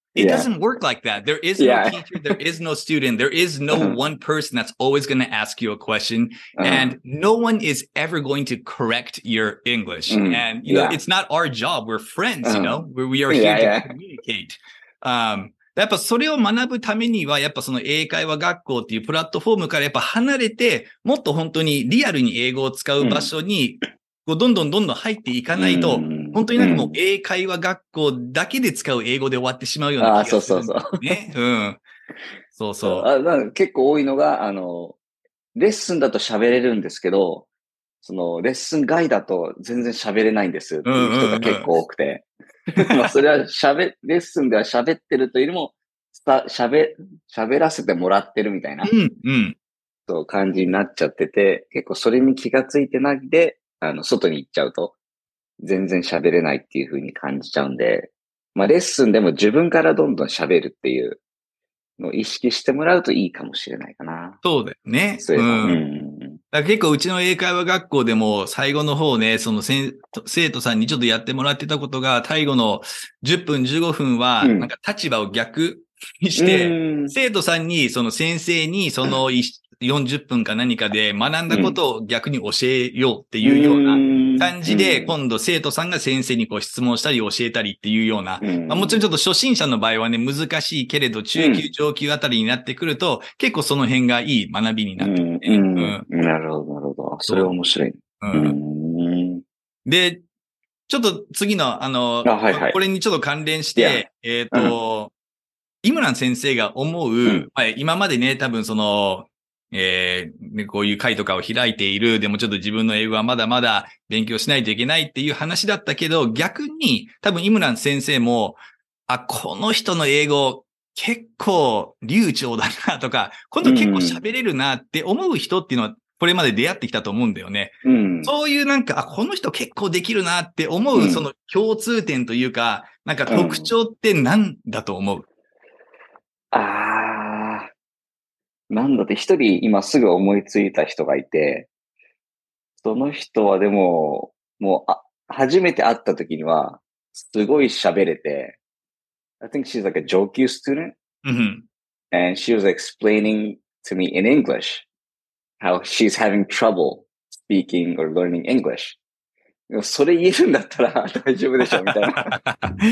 It Yeah. doesn't work like that. There is no Yeah. teacher. There is no student. There is no Uh-huh. one person that's always going to ask you a question. Uh-huh. And no one is ever going to correct your English. Mm, And, you know, yeah. it's not our job. We're friends, you Uh-huh. know, where we are Yeah, here to yeah. communicate. Um, やっぱそれを学ぶためには、やっぱその英会話学校っていうプラットフォームからやっぱ離れて、もっと本当にリアルに英語を使う場所に、こうどんどんどんどん入っていかないと、 うん本当になんかもう英会話学校だけで使う英語で終わってしまうような気がするんだよね。うん。そうそう。 あなんか結構多いのが、あの、レッスンだと喋れるんですけど、そのレッスン外だと全然喋れないんですっていう人が結構多くて。まあそれは喋、レッスンでは喋ってるというよりも、さ喋、喋らせてもらってるみたいな、 うん、うん。 そう感じになっちゃってて、結構それに気がついてないで、あの、外に行っちゃうと、全然喋れないっていう風に感じちゃうんで、まあレッスンでも自分からどんどん喋るっていうのを意識してもらうといいかもしれないかな。 そうだよね。 そういうの。 うんうんだから結構うちの英会話学校でも最後の方ね、その生生徒さんにちょっとやってもらってたことが、最後のじゅっぷん、じゅうごふんは、 うんなんか立場を逆にして、 うん生徒さんに、その先生に、そのよんじゅっぷんか何かで学んだことを逆に教えようっていうような感じで、今度生徒さんが先生にこう質問したり教えたりっていうような、 うんまあ、もちろんちょっと初心者の場合はね、難しいけれど、中級、上級あたりになってくると、結構その辺がいい学びになってくるね。 うんうんうんなるほど、なるほど。それは面白い。 うんうんで、ちょっと次の、あの、 あはいはいこれにちょっと関連して、 Yeah. えっ、と、イムラン先生が思う、 んまあ、今までね、多分その、えーねこういう会とかを開いている、でもちょっと自分の英語はまだまだ勉強しないといけないっていう話だったけど、逆に多分イムラン先生も、あ、この人の英語結構流暢だなとか、この人結構喋れるなって思う人っていうのは、これまで出会ってきたと思うんだよね。 うん。 そういうなんか、あ、この人結構できるなって思う、 うんその共通点というか、なんか特徴って何だと思う？ ああ、なんだって一人今すぐ思いついた人がいて、その人はでも、もう、あ、初めて会った時には、すごい喋れて、I think she's like a 上級 student, うん。 and she was explaining to me in English how she's having trouble speaking or learning English. でもそれ言えるんだったら大丈夫でしょみたいな。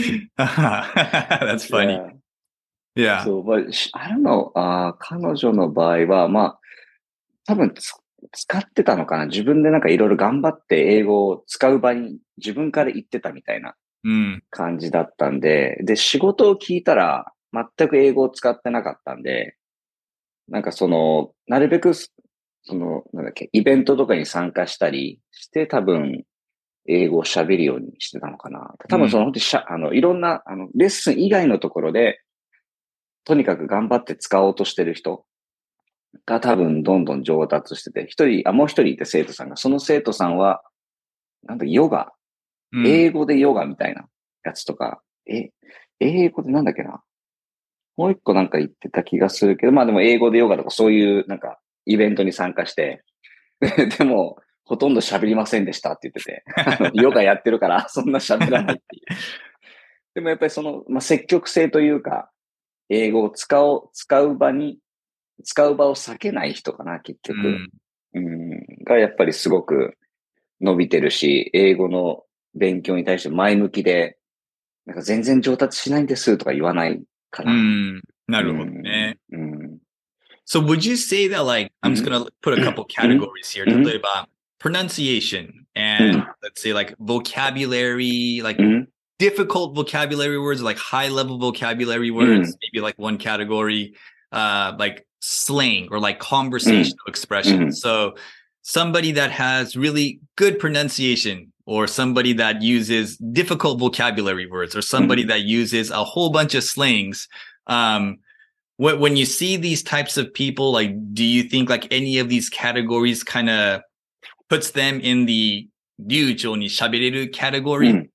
That's funny. Yeah. So, but she- I don't know. あー彼女の場合は、まあ、多分つ使ってたのかな。自分でなんかいろいろ頑張って英語を使う場に自分から言ってたみたいなうん。 感じだったんで、で、仕事を聞いたら全く英語を使ってなかったんで、なんかその、なるべく、その、なんだっけ、イベントとかに参加したりして多分、英語を喋るようにしてたのかな。多分その、本当にしゃ、あの、いろんな、あの、レッスン以外のところで、とにかく頑張って使おうとしてる人が多分どんどん上達してて、一人、あ、もう一人いて生徒さんが、その生徒さんは、なんだ、ヨガ、 うん英語でヨガみたいなやつとか、え、英語でなんだっけな。もう一個なんか言ってた気がするけど、まあでも英語でヨガとかそういうなんかイベントに参加して、でもほとんど喋りませんでしたって言ってて、あのヨガやってるからそんな喋らないっていう。でもやっぱりその、まあ、積極性というか、英語を使おう、使う場に、使う場を避けない人かな、結局。 うんうん、がやっぱりすごく伸びてるし、英語の勉強に対して前向きで、なんか全然上達しないんですとか言わないかうら。 ん。なるほどね。 うん。うん So would you say that, like, I'm just gonna put a couple categories here. うん例えば、pronunciation and let's say like vocabulary, like うん difficult vocabulary words, like high level vocabulary words, maybe like one category, uh, like slang or like conversational expressions. So somebody that has really good pronunciation or somebody that uses difficult vocabulary words or somebody that uses a whole bunch of slangs. Um, when, when you see these types of people, like, do you think like any of these categories kind of puts them in the 流暢に喋れる category? うん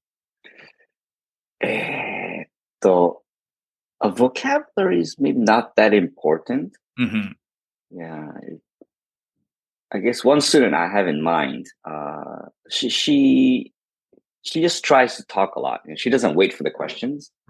えーっと、a vocabulary is maybe not that important. Mhm. Yeah. I guess one student I have in mind, uh, she, she, she just tries to talk a lot and she doesn't wait for the questions. Right.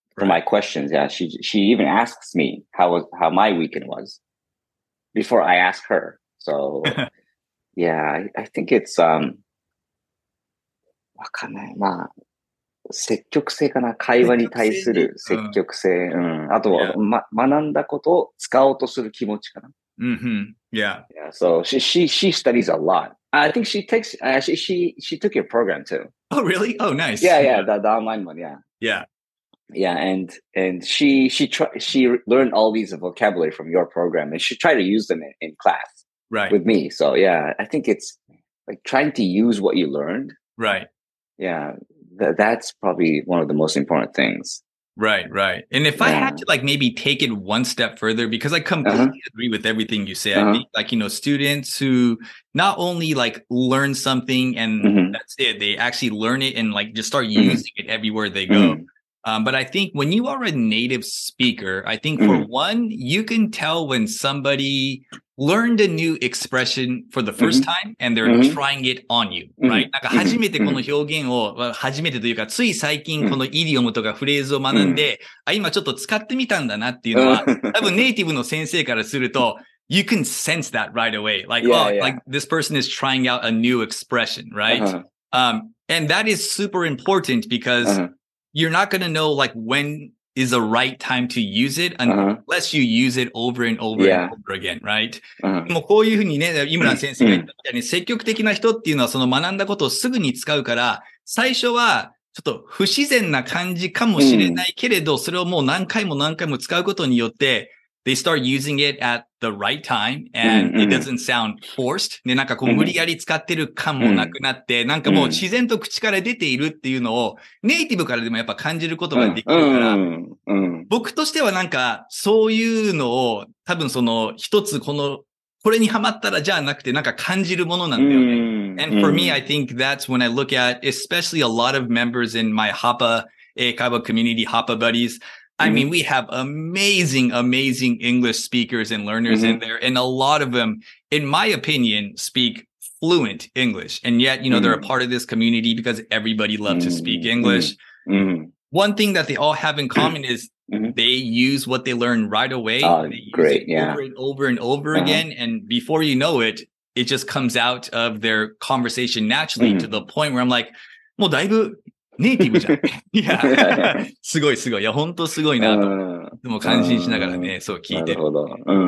for my questions. Yeah, she she even asks me how was how my weekend was before I ask her. So yeah, I, I think it's um わかんない。まあ、積極性かな。会話に対する積極性。うん。あと、 Yeah. ま、学んだことを使おうとする気持ちかな。 Mm-hmm. Yeah. Yeah. So she she she studies a lot. I think she takes uh, she she she took your program too. Oh, really? Oh, nice. Yeah, yeah, the, the online one. Yeah. Yeah. Yeah, and and she she try, she learned all these vocabulary from your program, and she tried to use them in, in class Right. with me. So yeah, I think it's like trying to use what you learned. Right. Yeah, th- that's probably one of the most important things. Right, right. And if I had to like maybe take it one step further, because I completely Uh-huh. agree with everything you say. Uh-huh. I think like, you know, students who not only like learn something and Mhm. that's it, they actually learn it and like just start Mhm. using it everywhere they go. Mhm. Um, but I think when you are a native speaker, I think for Mhm. one, you can tell when somebody learned a new expression for the first Mhm. time and they're Mhm. trying it on you, Mhm. right? なんか初めてこの表現を、まあ初めてというか、つい最近このイディオムとかフレーズを学んで、あ、今ちょっと使ってみたんだなっていうのは、多分ネイティブの先生からすると、you can sense that right away. Like, Yeah, oh, yeah. like this person is trying out a new expression, right? Uh-huh. Um, and that is super important because Uh-huh. you're not going to know like when is the right time to use it Uh-huh. unless you use it over and over Yeah. and over again, right? Uh-huh. でもこういうふうにね、井村先生が言ったみたいに積極的な人っていうのはその学んだことをすぐに使うから、最初はちょっと不自然な感じかもしれないけれど、それをもう何回も何回も使うことによって、they start using it at the right time and it doesn't sound forced. で、なんかこう無理やり使ってる感もなくなって、なんかもう自然と口から出ているっていうのをネイティブからでもやっぱ感じることができるから、僕としてはなんかそういうのを多分その一つこの、これにハマったらじゃなくてなんか感じるものなんだよね。And for me, I think that's when I look at, especially a lot of members in my Hapa, Eikaiwa community, Hapa buddies. I mean, we have amazing, amazing English speakers and learners mm-hmm. in there. And a lot of them, in my opinion, speak fluent English. And yet, you know, mm-hmm. they're a part of this community because everybody loves mm-hmm. to speak English. Mm-hmm. One thing that they all have in common is mm-hmm. they use what they learn right away. Oh, they use great. it Yeah. over and over and over uh-huh. again. And before you know it, it just comes out of their conversation naturally mm-hmm. to the point where I'm like, もうだいぶネイティブじゃん。いや、すごいすごい。いや、本当すごいなと。でも感心しながらね、そう聞いてる。 なるほど。うん。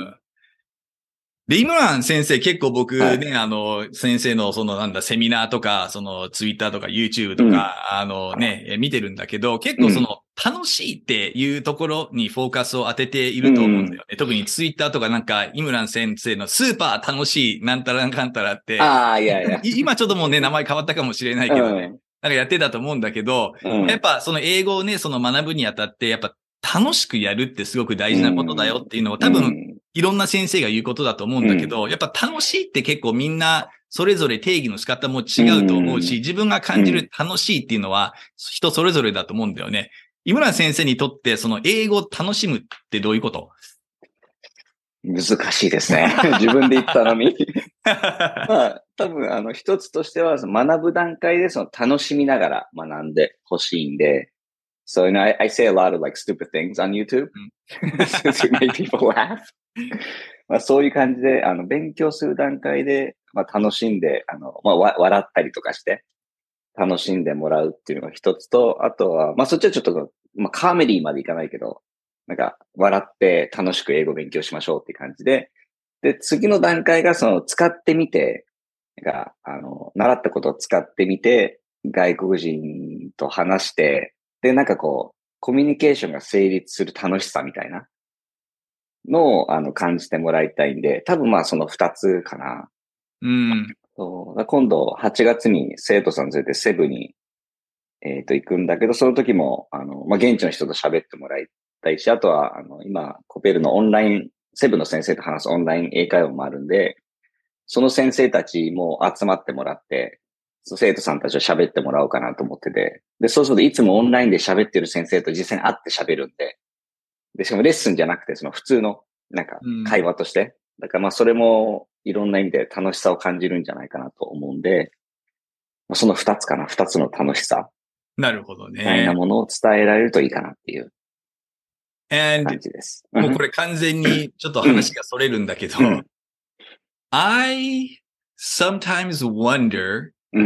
で、イムラン先生結構僕ね、はい、あの、先生のそのなんだ、セミナーとか、そのツイッターとか YouTube とか、うん、あのね、見てるんだけど、結構その、楽しいっていうところにフォーカスを当てていると思うんだよね。うん、特にツイッターとかなんか、イムラン先生のスーパー楽しいなんたらかんたらって、 ああ、いやいや。 今ちょっともうね、名前変わったかもしれないけどね。うんなんかやってたと思うんだけど、うん、やっぱその英語をね、その学ぶにあたって、やっぱ楽しくやるってすごく大事なことだよっていうのを多分いろんな先生が言うことだと思うんだけど、うん、やっぱ楽しいって結構みんなそれぞれ定義の仕方も違うと思うし、自分が感じる楽しいっていうのは人それぞれだと思うんだよね。井村先生にとってその英語を楽しむってどういうこと？ 難しいですね。自分で言ったのに。まあ、多分、あの、一つとしては、学ぶ段階でその楽しみながら学んでほしいんで、So, you know, I, I say a lot of like stupid things on YouTube to make people laugh. まあ、そういう感じで、あの、勉強する段階で、まあ、楽しんで、あの、まあ、わ笑ったりとかして、楽しんでもらうっていうのが一つと、あとは、まあ、そっちはちょっと、まあ、カメディまでいかないけど、なんか、笑って楽しく英語勉強しましょうって感じで、で、次の段階がその使ってみて、なんか、あの、習ったことを使ってみて、外国人と話して、で、なんかこう、コミュニケーションが成立する楽しさみたいなのを、あの、感じてもらいたいんで、多分まあその二つかな。 うん。 そう今度、はちがつに生徒さん連れてセブに、えっと、行くんだけど、その時も、あの、まあ、現地の人と喋ってもらいたいし、あとは、あの、今、コペルのオンライン、セブの先生と話すオンライン英会話もあるんで、その先生たちも集まってもらって、生徒さんたちを喋ってもらおうかなと思ってて、で、そうするといつもオンラインで喋ってる先生と実際に会って喋るんで、で、しかもレッスンじゃなくて、その普通の、なんか、会話として、うん、だからまあそれもいろんな意味で楽しさを感じるんじゃないかなと思うんで、その二つかな、二つの楽しさなるほどみたいなね。 ものを伝えられるといいかなっていう感 And じです。 もうこれ完全にちょっと話がそれるんだけど、 うん I sometimes wonder うん。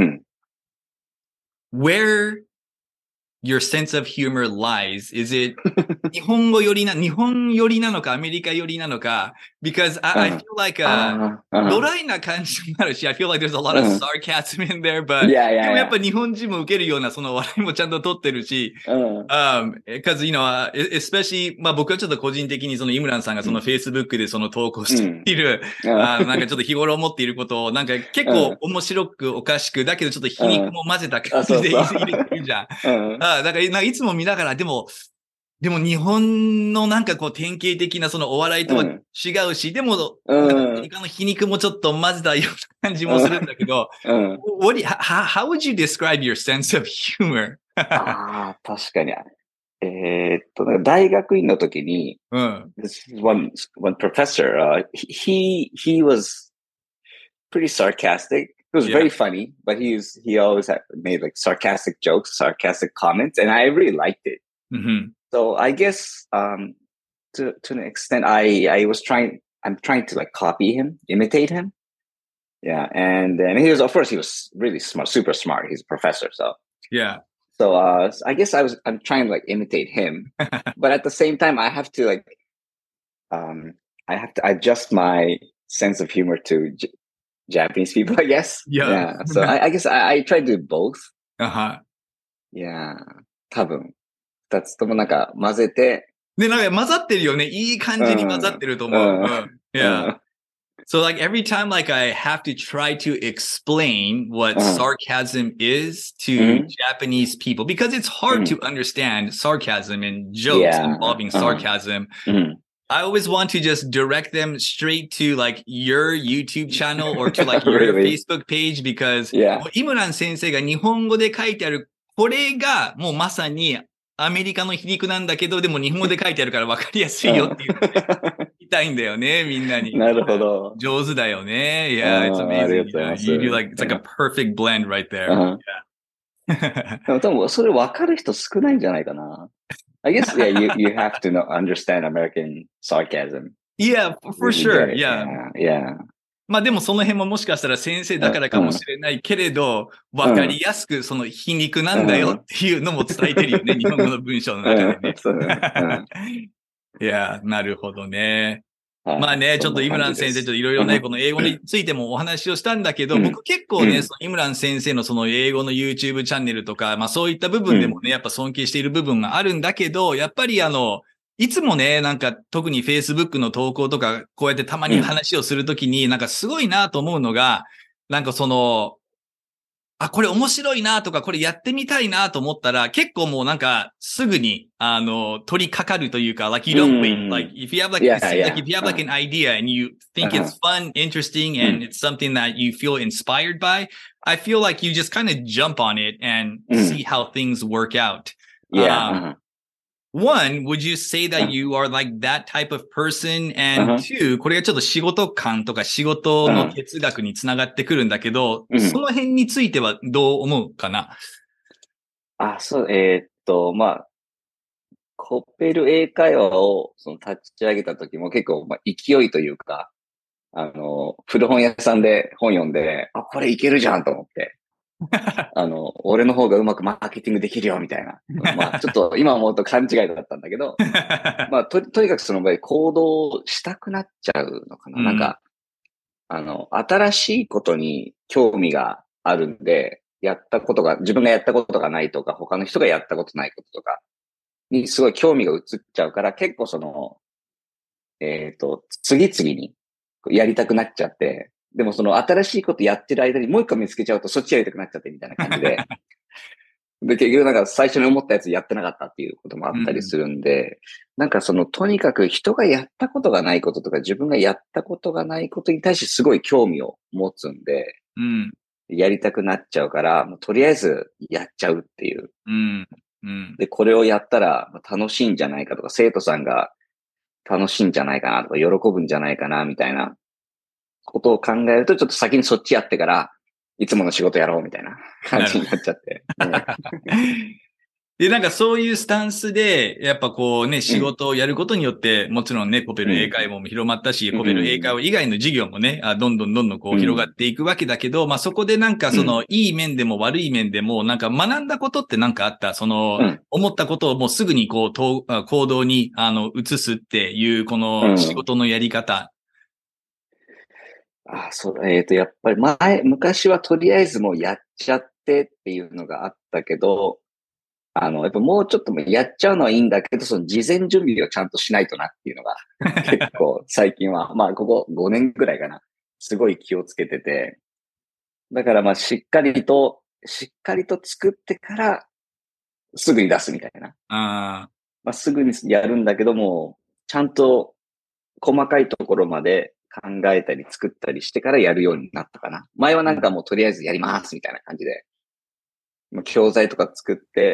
where your sense of humor lies. Is it 日本語よりな、日本よりなのか、アメリカよりなのか because I, I feel like a ああ、 ドライな感じになるし、I feel like there's a lot of うん sarcasm in there, but いやいやいやでもやっぱ日本人も受けるようなその笑いもちゃんと取ってるし、 うん。 Um, because, you know, uh, especially, まあ僕はちょっと個人的にそのイムランさんがその Facebook でその投稿している、 うんあのなんかちょっと日頃思っていることをなんか結構面白くおかしく、だけどちょっと皮肉も混ぜた感じでうんあそうそう入れてるじゃん。 うん。 あだからなんかいつも見ながら、でも、でも日本のなんかこう典型的なそのお笑いとは違うし、でも、 うんなんかアメリカの皮肉もちょっと混ぜたような感じもするんだけど、 うん。 what do you, how, how would you describe your sense of humor? ああ、確かに。えーっと、大学院の時に、 うん。 this one, one professor, uh, he, he was pretty sarcastic. It was Yeah. very funny, but he's, he always had made like sarcastic jokes, sarcastic comments, and I really liked it. Mm-hmm. So I guess, um, to, to an extent, I, I was trying, I'm trying to like copy him, imitate him. Yeah. And then he was, of course, he was really smart, super smart. He's a professor. So, Yeah. so, uh, I guess I was, I'm trying to like imitate him, but at the same time, I have to like, um, I have to adjust my sense of humor to J- Japanese people, I guess. Yeah. Yeah. So I, I guess I, I try to do both. Uh-huh. Yeah. 多分。二つともなんか混ぜて。 で、なんか混ざってるよね。いい感じに混ざってると思う。 うんうん Yeah. So like every time like I have to try to explain what Uh-huh. sarcasm is to Mhm. Japanese people, because it's hard Mhm. to understand sarcasm and jokes Yeah. involving Uh-huh. sarcasm. うん。 I always want to just direct them straight to like your YouTube channel or to like your Really? Facebook page because Yeah. もうイムラン先生が日本語で書いてあるこれがもうまさにアメリカの皮肉なんだけど、でも日本語で書いてあるから分かりやすいよっていうので言いたいんだよね、みんなに。 なるほど。 上手だよね。Yeah, it's あー、ありが amazing. とうございます。 You do like, it's like a perfect blend right there. Uh-huh. Yeah. でも多分それ分かる人少ないんじゃないかな。I guess, yeah, you, you have to know, understand American sarcasm. Yeah, for sure. Yeah. Yeah. Yeah. まあでもその辺ももしかしたら先生だからかもしれないけれど、わかりやすくその皮肉なんだよっていうのも伝えてるよね、日本語の文章の中でね。 そうね。 いや、なるほどね。 うん、 まあね、ちょっとイムラン先生といろいろね、この英語についてもお話をしたんだけど、 うん、 僕結構ね、 うん、 そのイムラン先生のその英語の YouTube チャンネルとか、まあそういった部分でもね、やっぱ尊敬している部分があるんだけど、やっぱりあの、いつもね、なんか特に Facebook の投稿とか、こうやってたまに話をするときに、なんかすごいなと思うのが、なんかその、あ、これ面白いなとか、これやってみたいなと思ったら、結構もうなんかすぐに、あの、取り掛かるというか、like you don't wait. Like if you have like, yeah, it seems yeah. like if you have like an idea and you think Uh-huh. it's fun, interesting, and it's something that you feel inspired by, I feel like you just kind of jump on it and see how things work out. Yeah. Um, Uh-huh. One, would you say that you are like that type of person? And Uh-huh. two, これがちょっと仕事観とか仕事の哲学につながってくるんだけど、 うんその辺についてはどう思うかな？ あ、そう、えーっと、まあ、コペル英会話をその立ち上げた時も結構、まあ、勢いというか、あの、古本屋さんで本読んで、あ、これいけるじゃんと思って。あの、俺の方がうまくマーケティングできるよ、みたいな。まあ、ちょっと今思うと勘違いだったんだけど、まあ、と、とにかくその場合行動したくなっちゃうのかな。 うん、 なんか、あの、新しいことに興味があるんで、やったことが、自分がやったことがないとか、他の人がやったことないこととかにすごい興味が移っちゃうから、結構その、えっと、次々にやりたくなっちゃって、でもその新しいことやってる間にもう一個見つけちゃうとそっちやりたくなっちゃってみたいな感じで。で、結局なんか最初に思ったやつやってなかったっていうこともあったりするんで、うん、なんかそのとにかく人がやったことがないこととか自分がやったことがないことに対してすごい興味を持つんで、 うん、 やりたくなっちゃうから、もうとりあえずやっちゃうっていう。 うんうん、で、 これをやったら楽しいんじゃないかとか、生徒さんが楽しいんじゃないかなとか、喜ぶんじゃないかなみたいなことを考えると、ちょっと先にそっちやってから、 いつもの仕事やろうみたいな感じになっちゃって。 で、なんかそういうスタンスで、やっぱこうね、仕事をやることによって、もちろんね、コペル英会話も広まったし、 うん、 コペル英会話以外の授業もね、あどんどんどんどんこう広がっていくわけだけど、うん、まあそこでなんかその、いい面でも悪い面でも、なんか学んだことってなんかあった、その、うん、思ったことをもうすぐにこう、と行動に、あの、移すっていう、この仕事のやり方。 うん、あ、そうだ、えっと、やっぱり前、昔はとりあえずもうやっちゃってっていうのがあったけど、あの、やっぱもうちょっともやっちゃうのはいいんだけど、その事前準備をちゃんとしないとなっていうのが、結構最近は、まあここごねんぐらいかな、すごい気をつけてて、だからまあしっかりと、しっかりと作ってから、すぐに出すみたいな。 あまあすぐにやるんだけども、ちゃんと細かいところまで考えたり作ったりしてからやるようになったかな。前はなんかもうとりあえずやりますみたいな感じで、教材とか作って、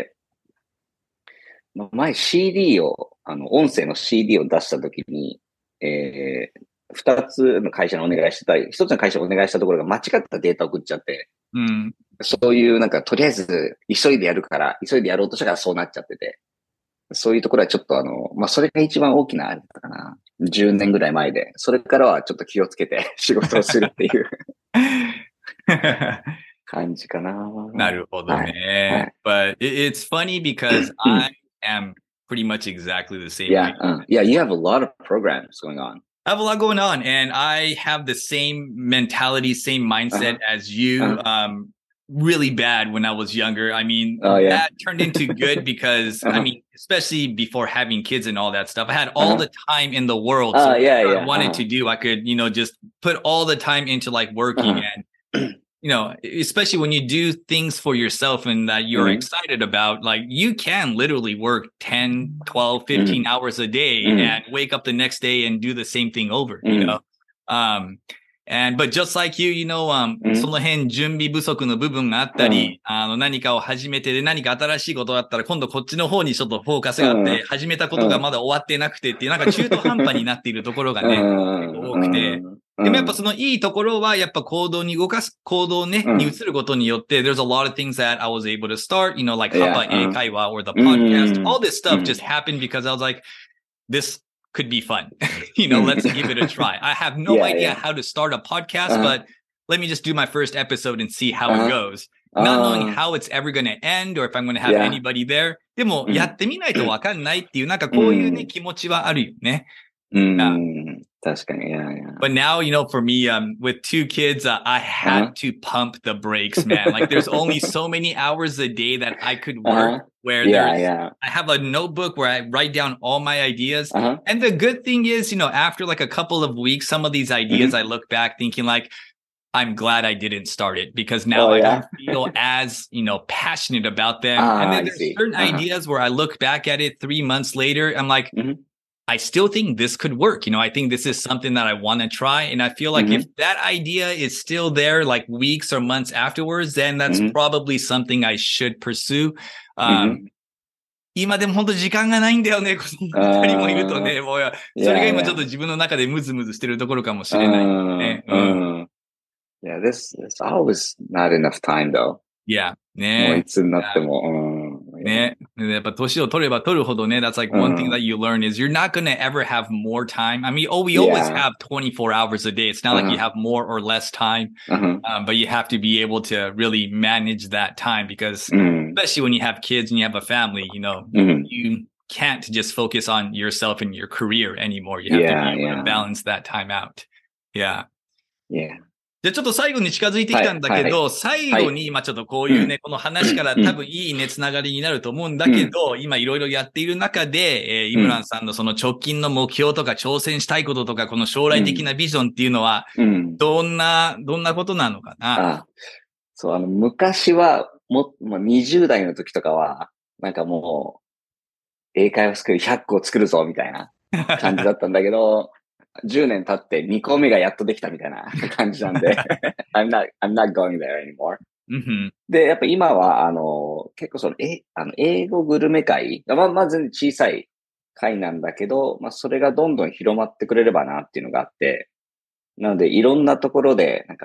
前 シーディー を、あの、音声の シーディー を出したときに、えー、二つの会社にお願いしてたり、一つの会社にお願いしたところが間違ったデータを送っちゃって、 うん、 そういうなんか、とりあえず急いでやるから、急いでやろうとしたからそうなっちゃってて、そういうところはちょっとあの、まあ、それが一番大きなあれだったかな。じゅうねんぐらい前で、それからはちょっと気をつけて仕事をするっていう感じかな。 なるほどね。はいはい、But it's funny because I am pretty much exactly the same yeah, way. Uh, yeah, you have a lot of programs going on. I have a lot going on, and I have the same mentality, same mindset uh-huh. as you. Uh-huh. Um, really bad when I was younger. I mean, oh, yeah. that turned into good because, uh-huh. I mean, especially before having kids and all that stuff, I had all uh-huh. the time in the world. So uh, yeah, whatever yeah. I wanted uh-huh. to do, I could, you know, just put all the time into like working uh-huh. and you know, especially when you do things for yourself and that you're mm-hmm. excited about, like you can literally work ten, twelve, fifteen mm-hmm. hours a day mm-hmm. and wake up the next day and do the same thing over, mm-hmm. you know? Um, and, but just like you, you know, um, mm-hmm. その辺準備不足の部分があったり、mm-hmm. あの、何かを始めてで何か新しいことがあったら今度こっちの方にちょっとフォーカスがあって、mm-hmm. 始めたことがまだ終わってなくてっていう、なんか中途半端になっているところがね、mm-hmm. 多くて、でもやっぱそのいいところはやっぱ行動に動かす、行動ね、に移ることによって、there's a lot of things that I was able to start, you know, like Hapa英会話 or the podcast, all this stuff just happened because I was like, this could be fun. you know, let's give it a try. I have no yeah, idea yeah. how to start a podcast, uh-huh. but let me just do my first episode and see how uh-huh. it goes. Not knowing how it's ever going to end or if I'm going to have yeah. anybody there. でも、やってみないとわかんないっていう、なんかこういうね、気持ちはあるよね。 うん。確かに、yeah, yeah. But now, you know, for me, um, with two kids, uh, I had uh-huh. to pump the brakes, man. Like, there's only so many hours a day that I could work uh-huh. where yeah, there's, yeah. I have a notebook where I write down all my ideas. Uh-huh. And the good thing is, you know, after like a couple of weeks, some of these ideas, mm-hmm. I look back thinking like, I'm glad I didn't start it because now oh, I yeah? don't feel as, you know, passionate about them. Ah, and then there's certain uh-huh. ideas where I look back at it three months later, I'm like, mm-hmm. I still think this could work. You know, I think this is something that I want to try. And I feel like mm-hmm. if that idea is still there like weeks or months afterwards, then that's mm-hmm. probably something I should pursue. Um, mm-hmm. 今でも本当時間がないんだよね。子供二人もいるとね、もう、それが今ちょっと自分の中でムズムズしてるところかもしれないね。うん。 Yeah, this, there's always not enough time though. Yeah. ね。 もういつになっても。うんね。やっぱ年を取れば取るほどね、that's like one thing that you learn is you're not going to ever have more time. I mean, oh, we always yeah. have twenty-four hours a day. It's not uh-huh. like you have more or less time, uh-huh. um, but you have to be able to really manage that time because mm. especially when you have kids and you have a family, you know, mm. you can't just focus on yourself and your career anymore. You have yeah, to be able yeah. to balance that time out. Yeah. Yeah. じゃあちょっと最後に近づいてきたんだけど、はいはい、最後に今ちょっとこういうね、はい、この話から多分いいね、つながりになると思うんだけど、うん、今いろいろやっている中で、えー、イムランさんのその直近の目標とか挑戦したいこととか、この将来的なビジョンっていうのは、どんな、うん、どんなことなのかな？ あそう、あの、昔は、も、もうにじゅう代の時とかは、なんかもう、英会話スクールひゃっこ作るぞ、みたいな感じだったんだけど、じゅうねん経ってにこめがやっとできたみたいな感じなんでI'm not, I'm not going there anymore. で、やっぱ今は、あの、結構その、え、あの、英語グルメ会、まあ、まあ、全然小さい会なんだけど、まあ、それがどんどん広まってくれればなっていうのがあって、なので、いろんなところで、なんか、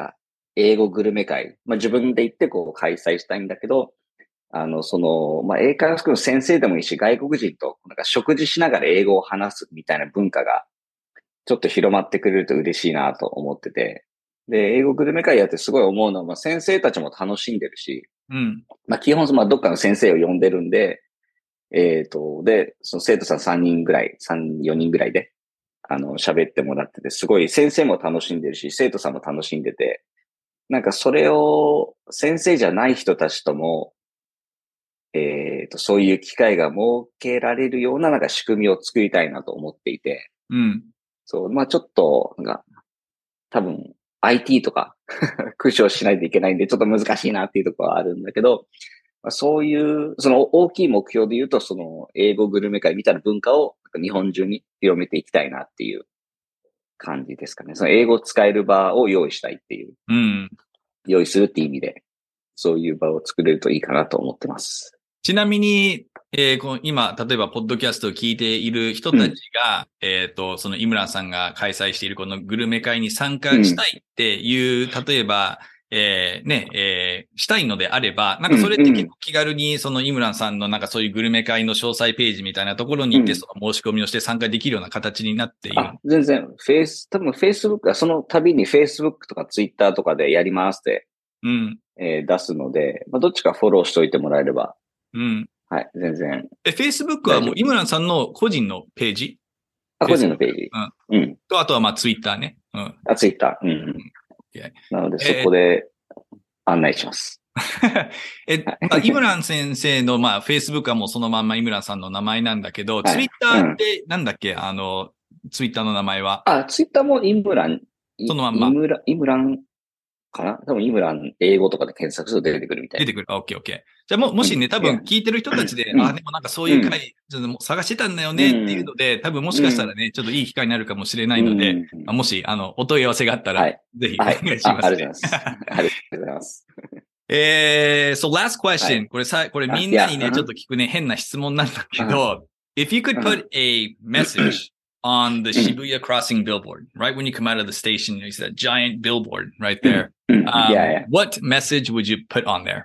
英語グルメ会、まあ自分で行ってこう開催したいんだけど、あの、その、まあ英会話スクールの先生でもいいし、外国人となんか食事しながら英語を話すみたいな文化が、ちょっと広まってくれると嬉しいなと思ってて。で、英語グルメ会やってすごい思うのは、まあ先生たちも楽しんでるし、 うん。 まあ基本、まあどっかの先生を呼んでるんで、えっと、で、その生徒さんさんにんぐらい、さん、よにんぐらいで、あの、喋ってもらってて、すごい先生も楽しんでるし、生徒さんも楽しんでて、なんかそれを先生じゃない人たちとも、えっと、そういう機会が設けられるようななんか仕組みを作りたいなと思っていて、 うん。 そう、まあちょっと、なんか、多分 アイティー とか駆使をしないといけないんで、ちょっと難しいなっていうところはあるんだけど、まあ、そういう、その大きい目標で言うと、その英語グルメ会みたいな文化を日本中に広めていきたいなっていう感じですかね。その英語を使える場を用意したいっていう、 うん。 用意するっていう意味で、そういう場を作れるといいかなと思ってます。 ちなみに、えー、この今、例えば、ポッドキャストを聞いている人たちが、うん、えっと、その井村さんが開催しているこのグルメ会に参加したいっていう、うん、例えば、えー、ね、えー、したいのであれば、なんかそれって結構気軽に、その井村さんのなんかそういうグルメ会の詳細ページみたいなところに行って、その申し込みをして参加できるような形になっている。 あ、全然、フェイス、多分フェイスブックはその度にフェイスブックとかツイッターとかでやりますって、 うん。 えー、出すので、まあ、どっちかフォローしといてもらえれば。 うん。 はい、全然。 え、Facebook はもう井村さんの個人のページ？ あ、個人のページ。 うん。うん。と、あとはまあ Twitter ね。うん。 あ、Twitter。うん。うん、なので、そこで案内します。 え、あ、井村先生のまあ Facebook はもうそのまんま井村さんの名前なんだけど、はい、Twitter ってなんだっけ、あの、Twitter の名前は。 あ、Twitter もイムラン。 そのまんま。 イムラン、イムラン。かな多分イムラン英語とかで検索すると出てくるみたいな。 出てくる。オッケーオッケー。じゃあも、もしね、多分聞いてる人たちで、うん、あ、でもなんかそういう回、ちょっと探してたんだよねっていうので、うん、多分もしかしたらね、ちょっといい機会になるかもしれないので、うん、もし、あの、お問い合わせがあったら、はい、ぜひお願いします、ね。 はい、あ, ありがとうございます。ありがとうございます。 えー、so last question、はい、これさ、これみんなにね、ちょっと聞くね、変な質問なんだけど、if you could put a message on the Shibuya Crossing billboard, right when you come out of the station, there's that giant billboard right there. Um, yeah, yeah. What message would you put on there?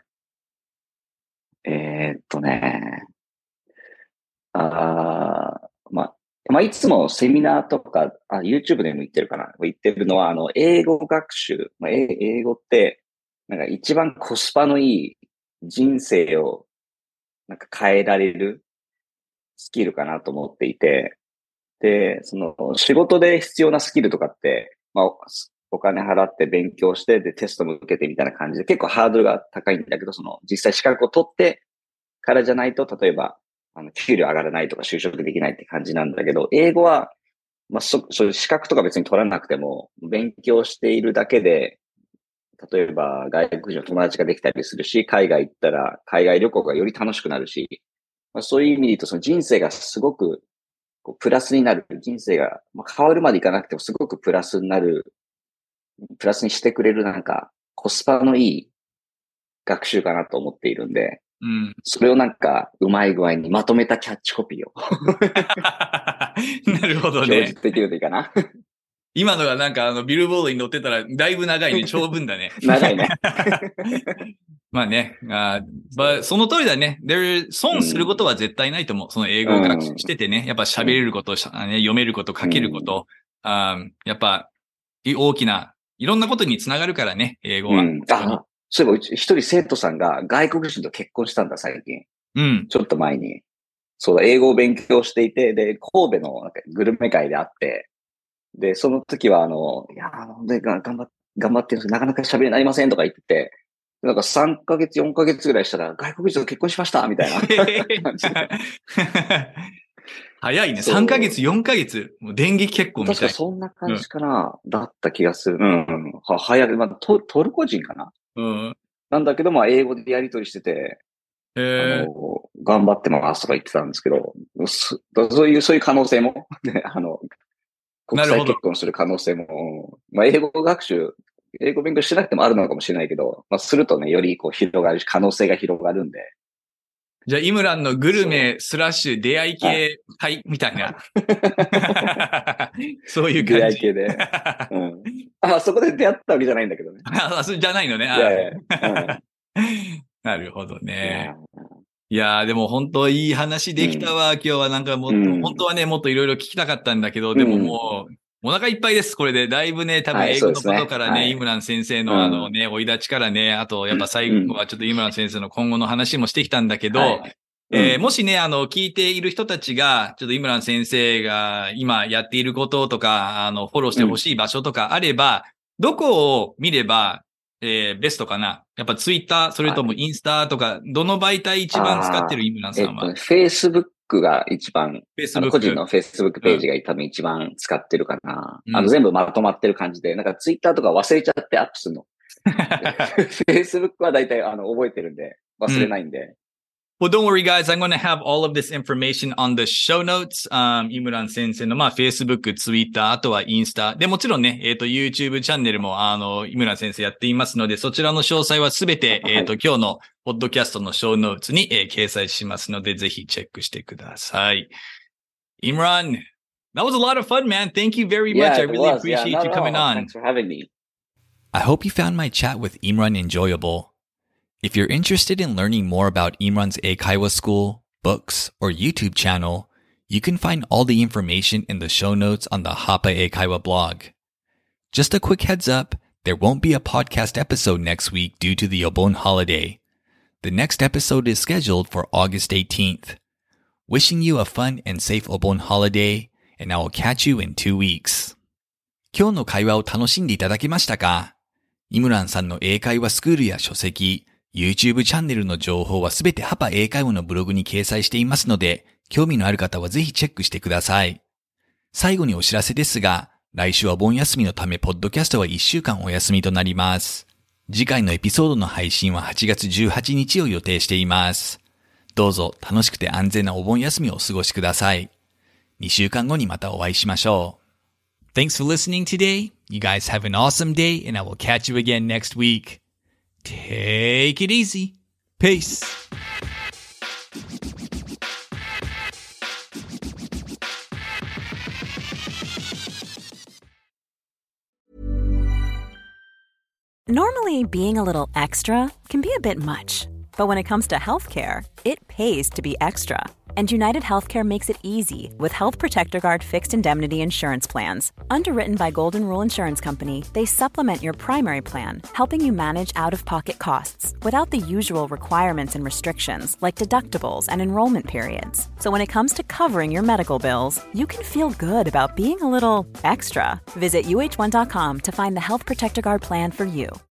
えーっとね、あまあ、まあ、いつもセミナーとか、あ、YouTube でも言ってるかな言ってるのは、あの、英語学習、まあ、英語って、なんか一番コスパのいい人生をなんか変えられるスキルかなと思っていて、で、その仕事で必要なスキルとかって、まあ、お金払って勉強して、で、テストも受けてみたいな感じで、結構ハードルが高いんだけど、その実際資格を取ってからじゃないと、例えば、あの、給料上がらないとか就職できないって感じなんだけど、英語は、まあ、そ、そういう資格とか別に取らなくても、勉強しているだけで、例えば外国人の友達ができたりするし、海外行ったら海外旅行がより楽しくなるし、まあ、そういう意味で言うと、その人生がすごくこうプラスになる、人生が、まあ、変わるまでいかなくてもすごくプラスになる、プラスにしてくれるなんかコスパのいい学習かなと思っているんで、 うん、 それをなんかうまい具合にまとめたキャッチコピーを。 なるほどね。 表示できるといいかな。 今のがなんかあのビルボードに乗ってたらだいぶ長いね、長文だね。 長いね。 まあね、あまあ、その通りだね。There, 損することは絶対ないと思う。その英語を学習しててね、やっぱ喋れること、ね、読めること、書けること、あやっぱ大きな、いろんなことにつながるからね、英語は。 うん、あ、そういえばうち一人生徒さんが外国人と結婚したんだ、最近。 うん。 ちょっと前に。そうだ、英語を勉強していて、で、神戸のなんかグルメ会であって、で、その時は、あの、いや、あの、で、頑張って、頑張ってるんですけど、なかなか喋れなりませんとか言ってて、なんかさんかげつ、よんかげつぐらいしたら、外国人と結婚しましたみたいな感じで。 早いね。さんかげつ、よんかげつ。もう電撃結婚みたいな。 確かそんな感じかな、うん、だった気がする。うん。は早い。まあ、ト, トルコ人かなうん。 なんだけど、まあ、英語でやりとりしてて、 えー、 あの、頑張ってますとか言ってたんですけど、そういう、そういう可能性も、ね、あの、国際結婚する可能性も、まあ、英語学習、英語勉強しなくてもあるのかもしれないけど、まあ、するとね、よりこう広がるし、可能性が広がるんで。 じゃあ、イムランのグルメスラッシュ出会い系会みたいな。そういう感じ。 出会い系で。うん、 あ、そこで出会ったわけじゃないんだけどね。 あ、それじゃないのね。 いやいや、うんなるほどね。いやー、でも本当いい話できたわ、うん、今日はなんかもっと、うん、本当はね、もっといろいろ聞きたかったんだけど、でももう、お腹いっぱいです、これで。だいぶね、多分英語のことからね、はい、イムラン先生のあのね、生い立ちからね、あと、やっぱ最後はちょっとイムラン先生の今後の話もしてきたんだけど、はい、えー、もしね、あの、聞いている人たちが、ちょっとイムラン先生が今やっていることとか、あの、フォローしてほしい場所とかあれば、うん、どこを見れば、えー、ベストかな？やっぱツイッター、それともインスタとか、どの媒体一番使ってるイムランさんは？ えっと、Facebook が一番、あの個人の Facebook ページが多分一番使ってるかな。うん、あの、全部まとまってる感じで、なんかツイッターとか忘れちゃってアップするの。Facebook は大体あの覚えてるんで、忘れないんで。うん Well, don't worry, guys. I'm going to have all of this information on the show notes. Um, イムラン先生の、まあ、Facebook、Twitter、あとはインスタ。で、もちろんね、えっと、YouTube チャンネルも、あの、イムラン先生やっていますので、そちらの詳細はすべて、えっと、今日のポッドキャストのショーノーツに、えー、掲載しますので、ぜひチェックしてください。Imran, that was a lot of fun, man. Thank you very much. Yeah, I really was. appreciate yeah, you coming on. Thanks for having me. I hope you found my chat with Imran enjoyable.If you're interested in learning more about Imran's Eikaiwa School, books, or YouTube channel, you can find all the information in the show notes on the Hapa Eikaiwa blog. Just a quick heads up, there won't be a podcast episode next week due to the Obon holiday. The next episode is scheduled for August eighteenth. Wishing you a fun and safe Obon holiday, and I will catch you in two weeks. 今日の会話を楽しんでいただけましたか？イムランさんの英会話スクールや書籍、YouTube チャンネルの情報はすべてハパ英会話のブログに掲載していますので、興味のある方はぜひチェックしてください。最後にお知らせですが、来週はお盆休みのため、ポッドキャストはいっしゅうかんお休みとなります。次回のエピソードの配信ははちがつじゅうはちにちを予定しています。どうぞ楽しくて安全なお盆休みをお過ごしください。にしゅうかんごにまたお会いしましょう。Thanks for listening today. You guys have an awesome day and I will catch you again next week.Take it easy. Peace. Normally, being a little extra can be a bit much. But when it comes to healthcare, it pays to be extra.And United Healthcare makes it easy with Health Protector Guard fixed indemnity insurance plans. Underwritten by Golden Rule Insurance Company, they supplement your primary plan, helping you manage out-of-pocket costs without the usual requirements and restrictions like deductibles and enrollment periods. So when it comes to covering your medical bills, you can feel good about being a little extra. Visit U H one dot com to find the Health Protector Guard plan for you.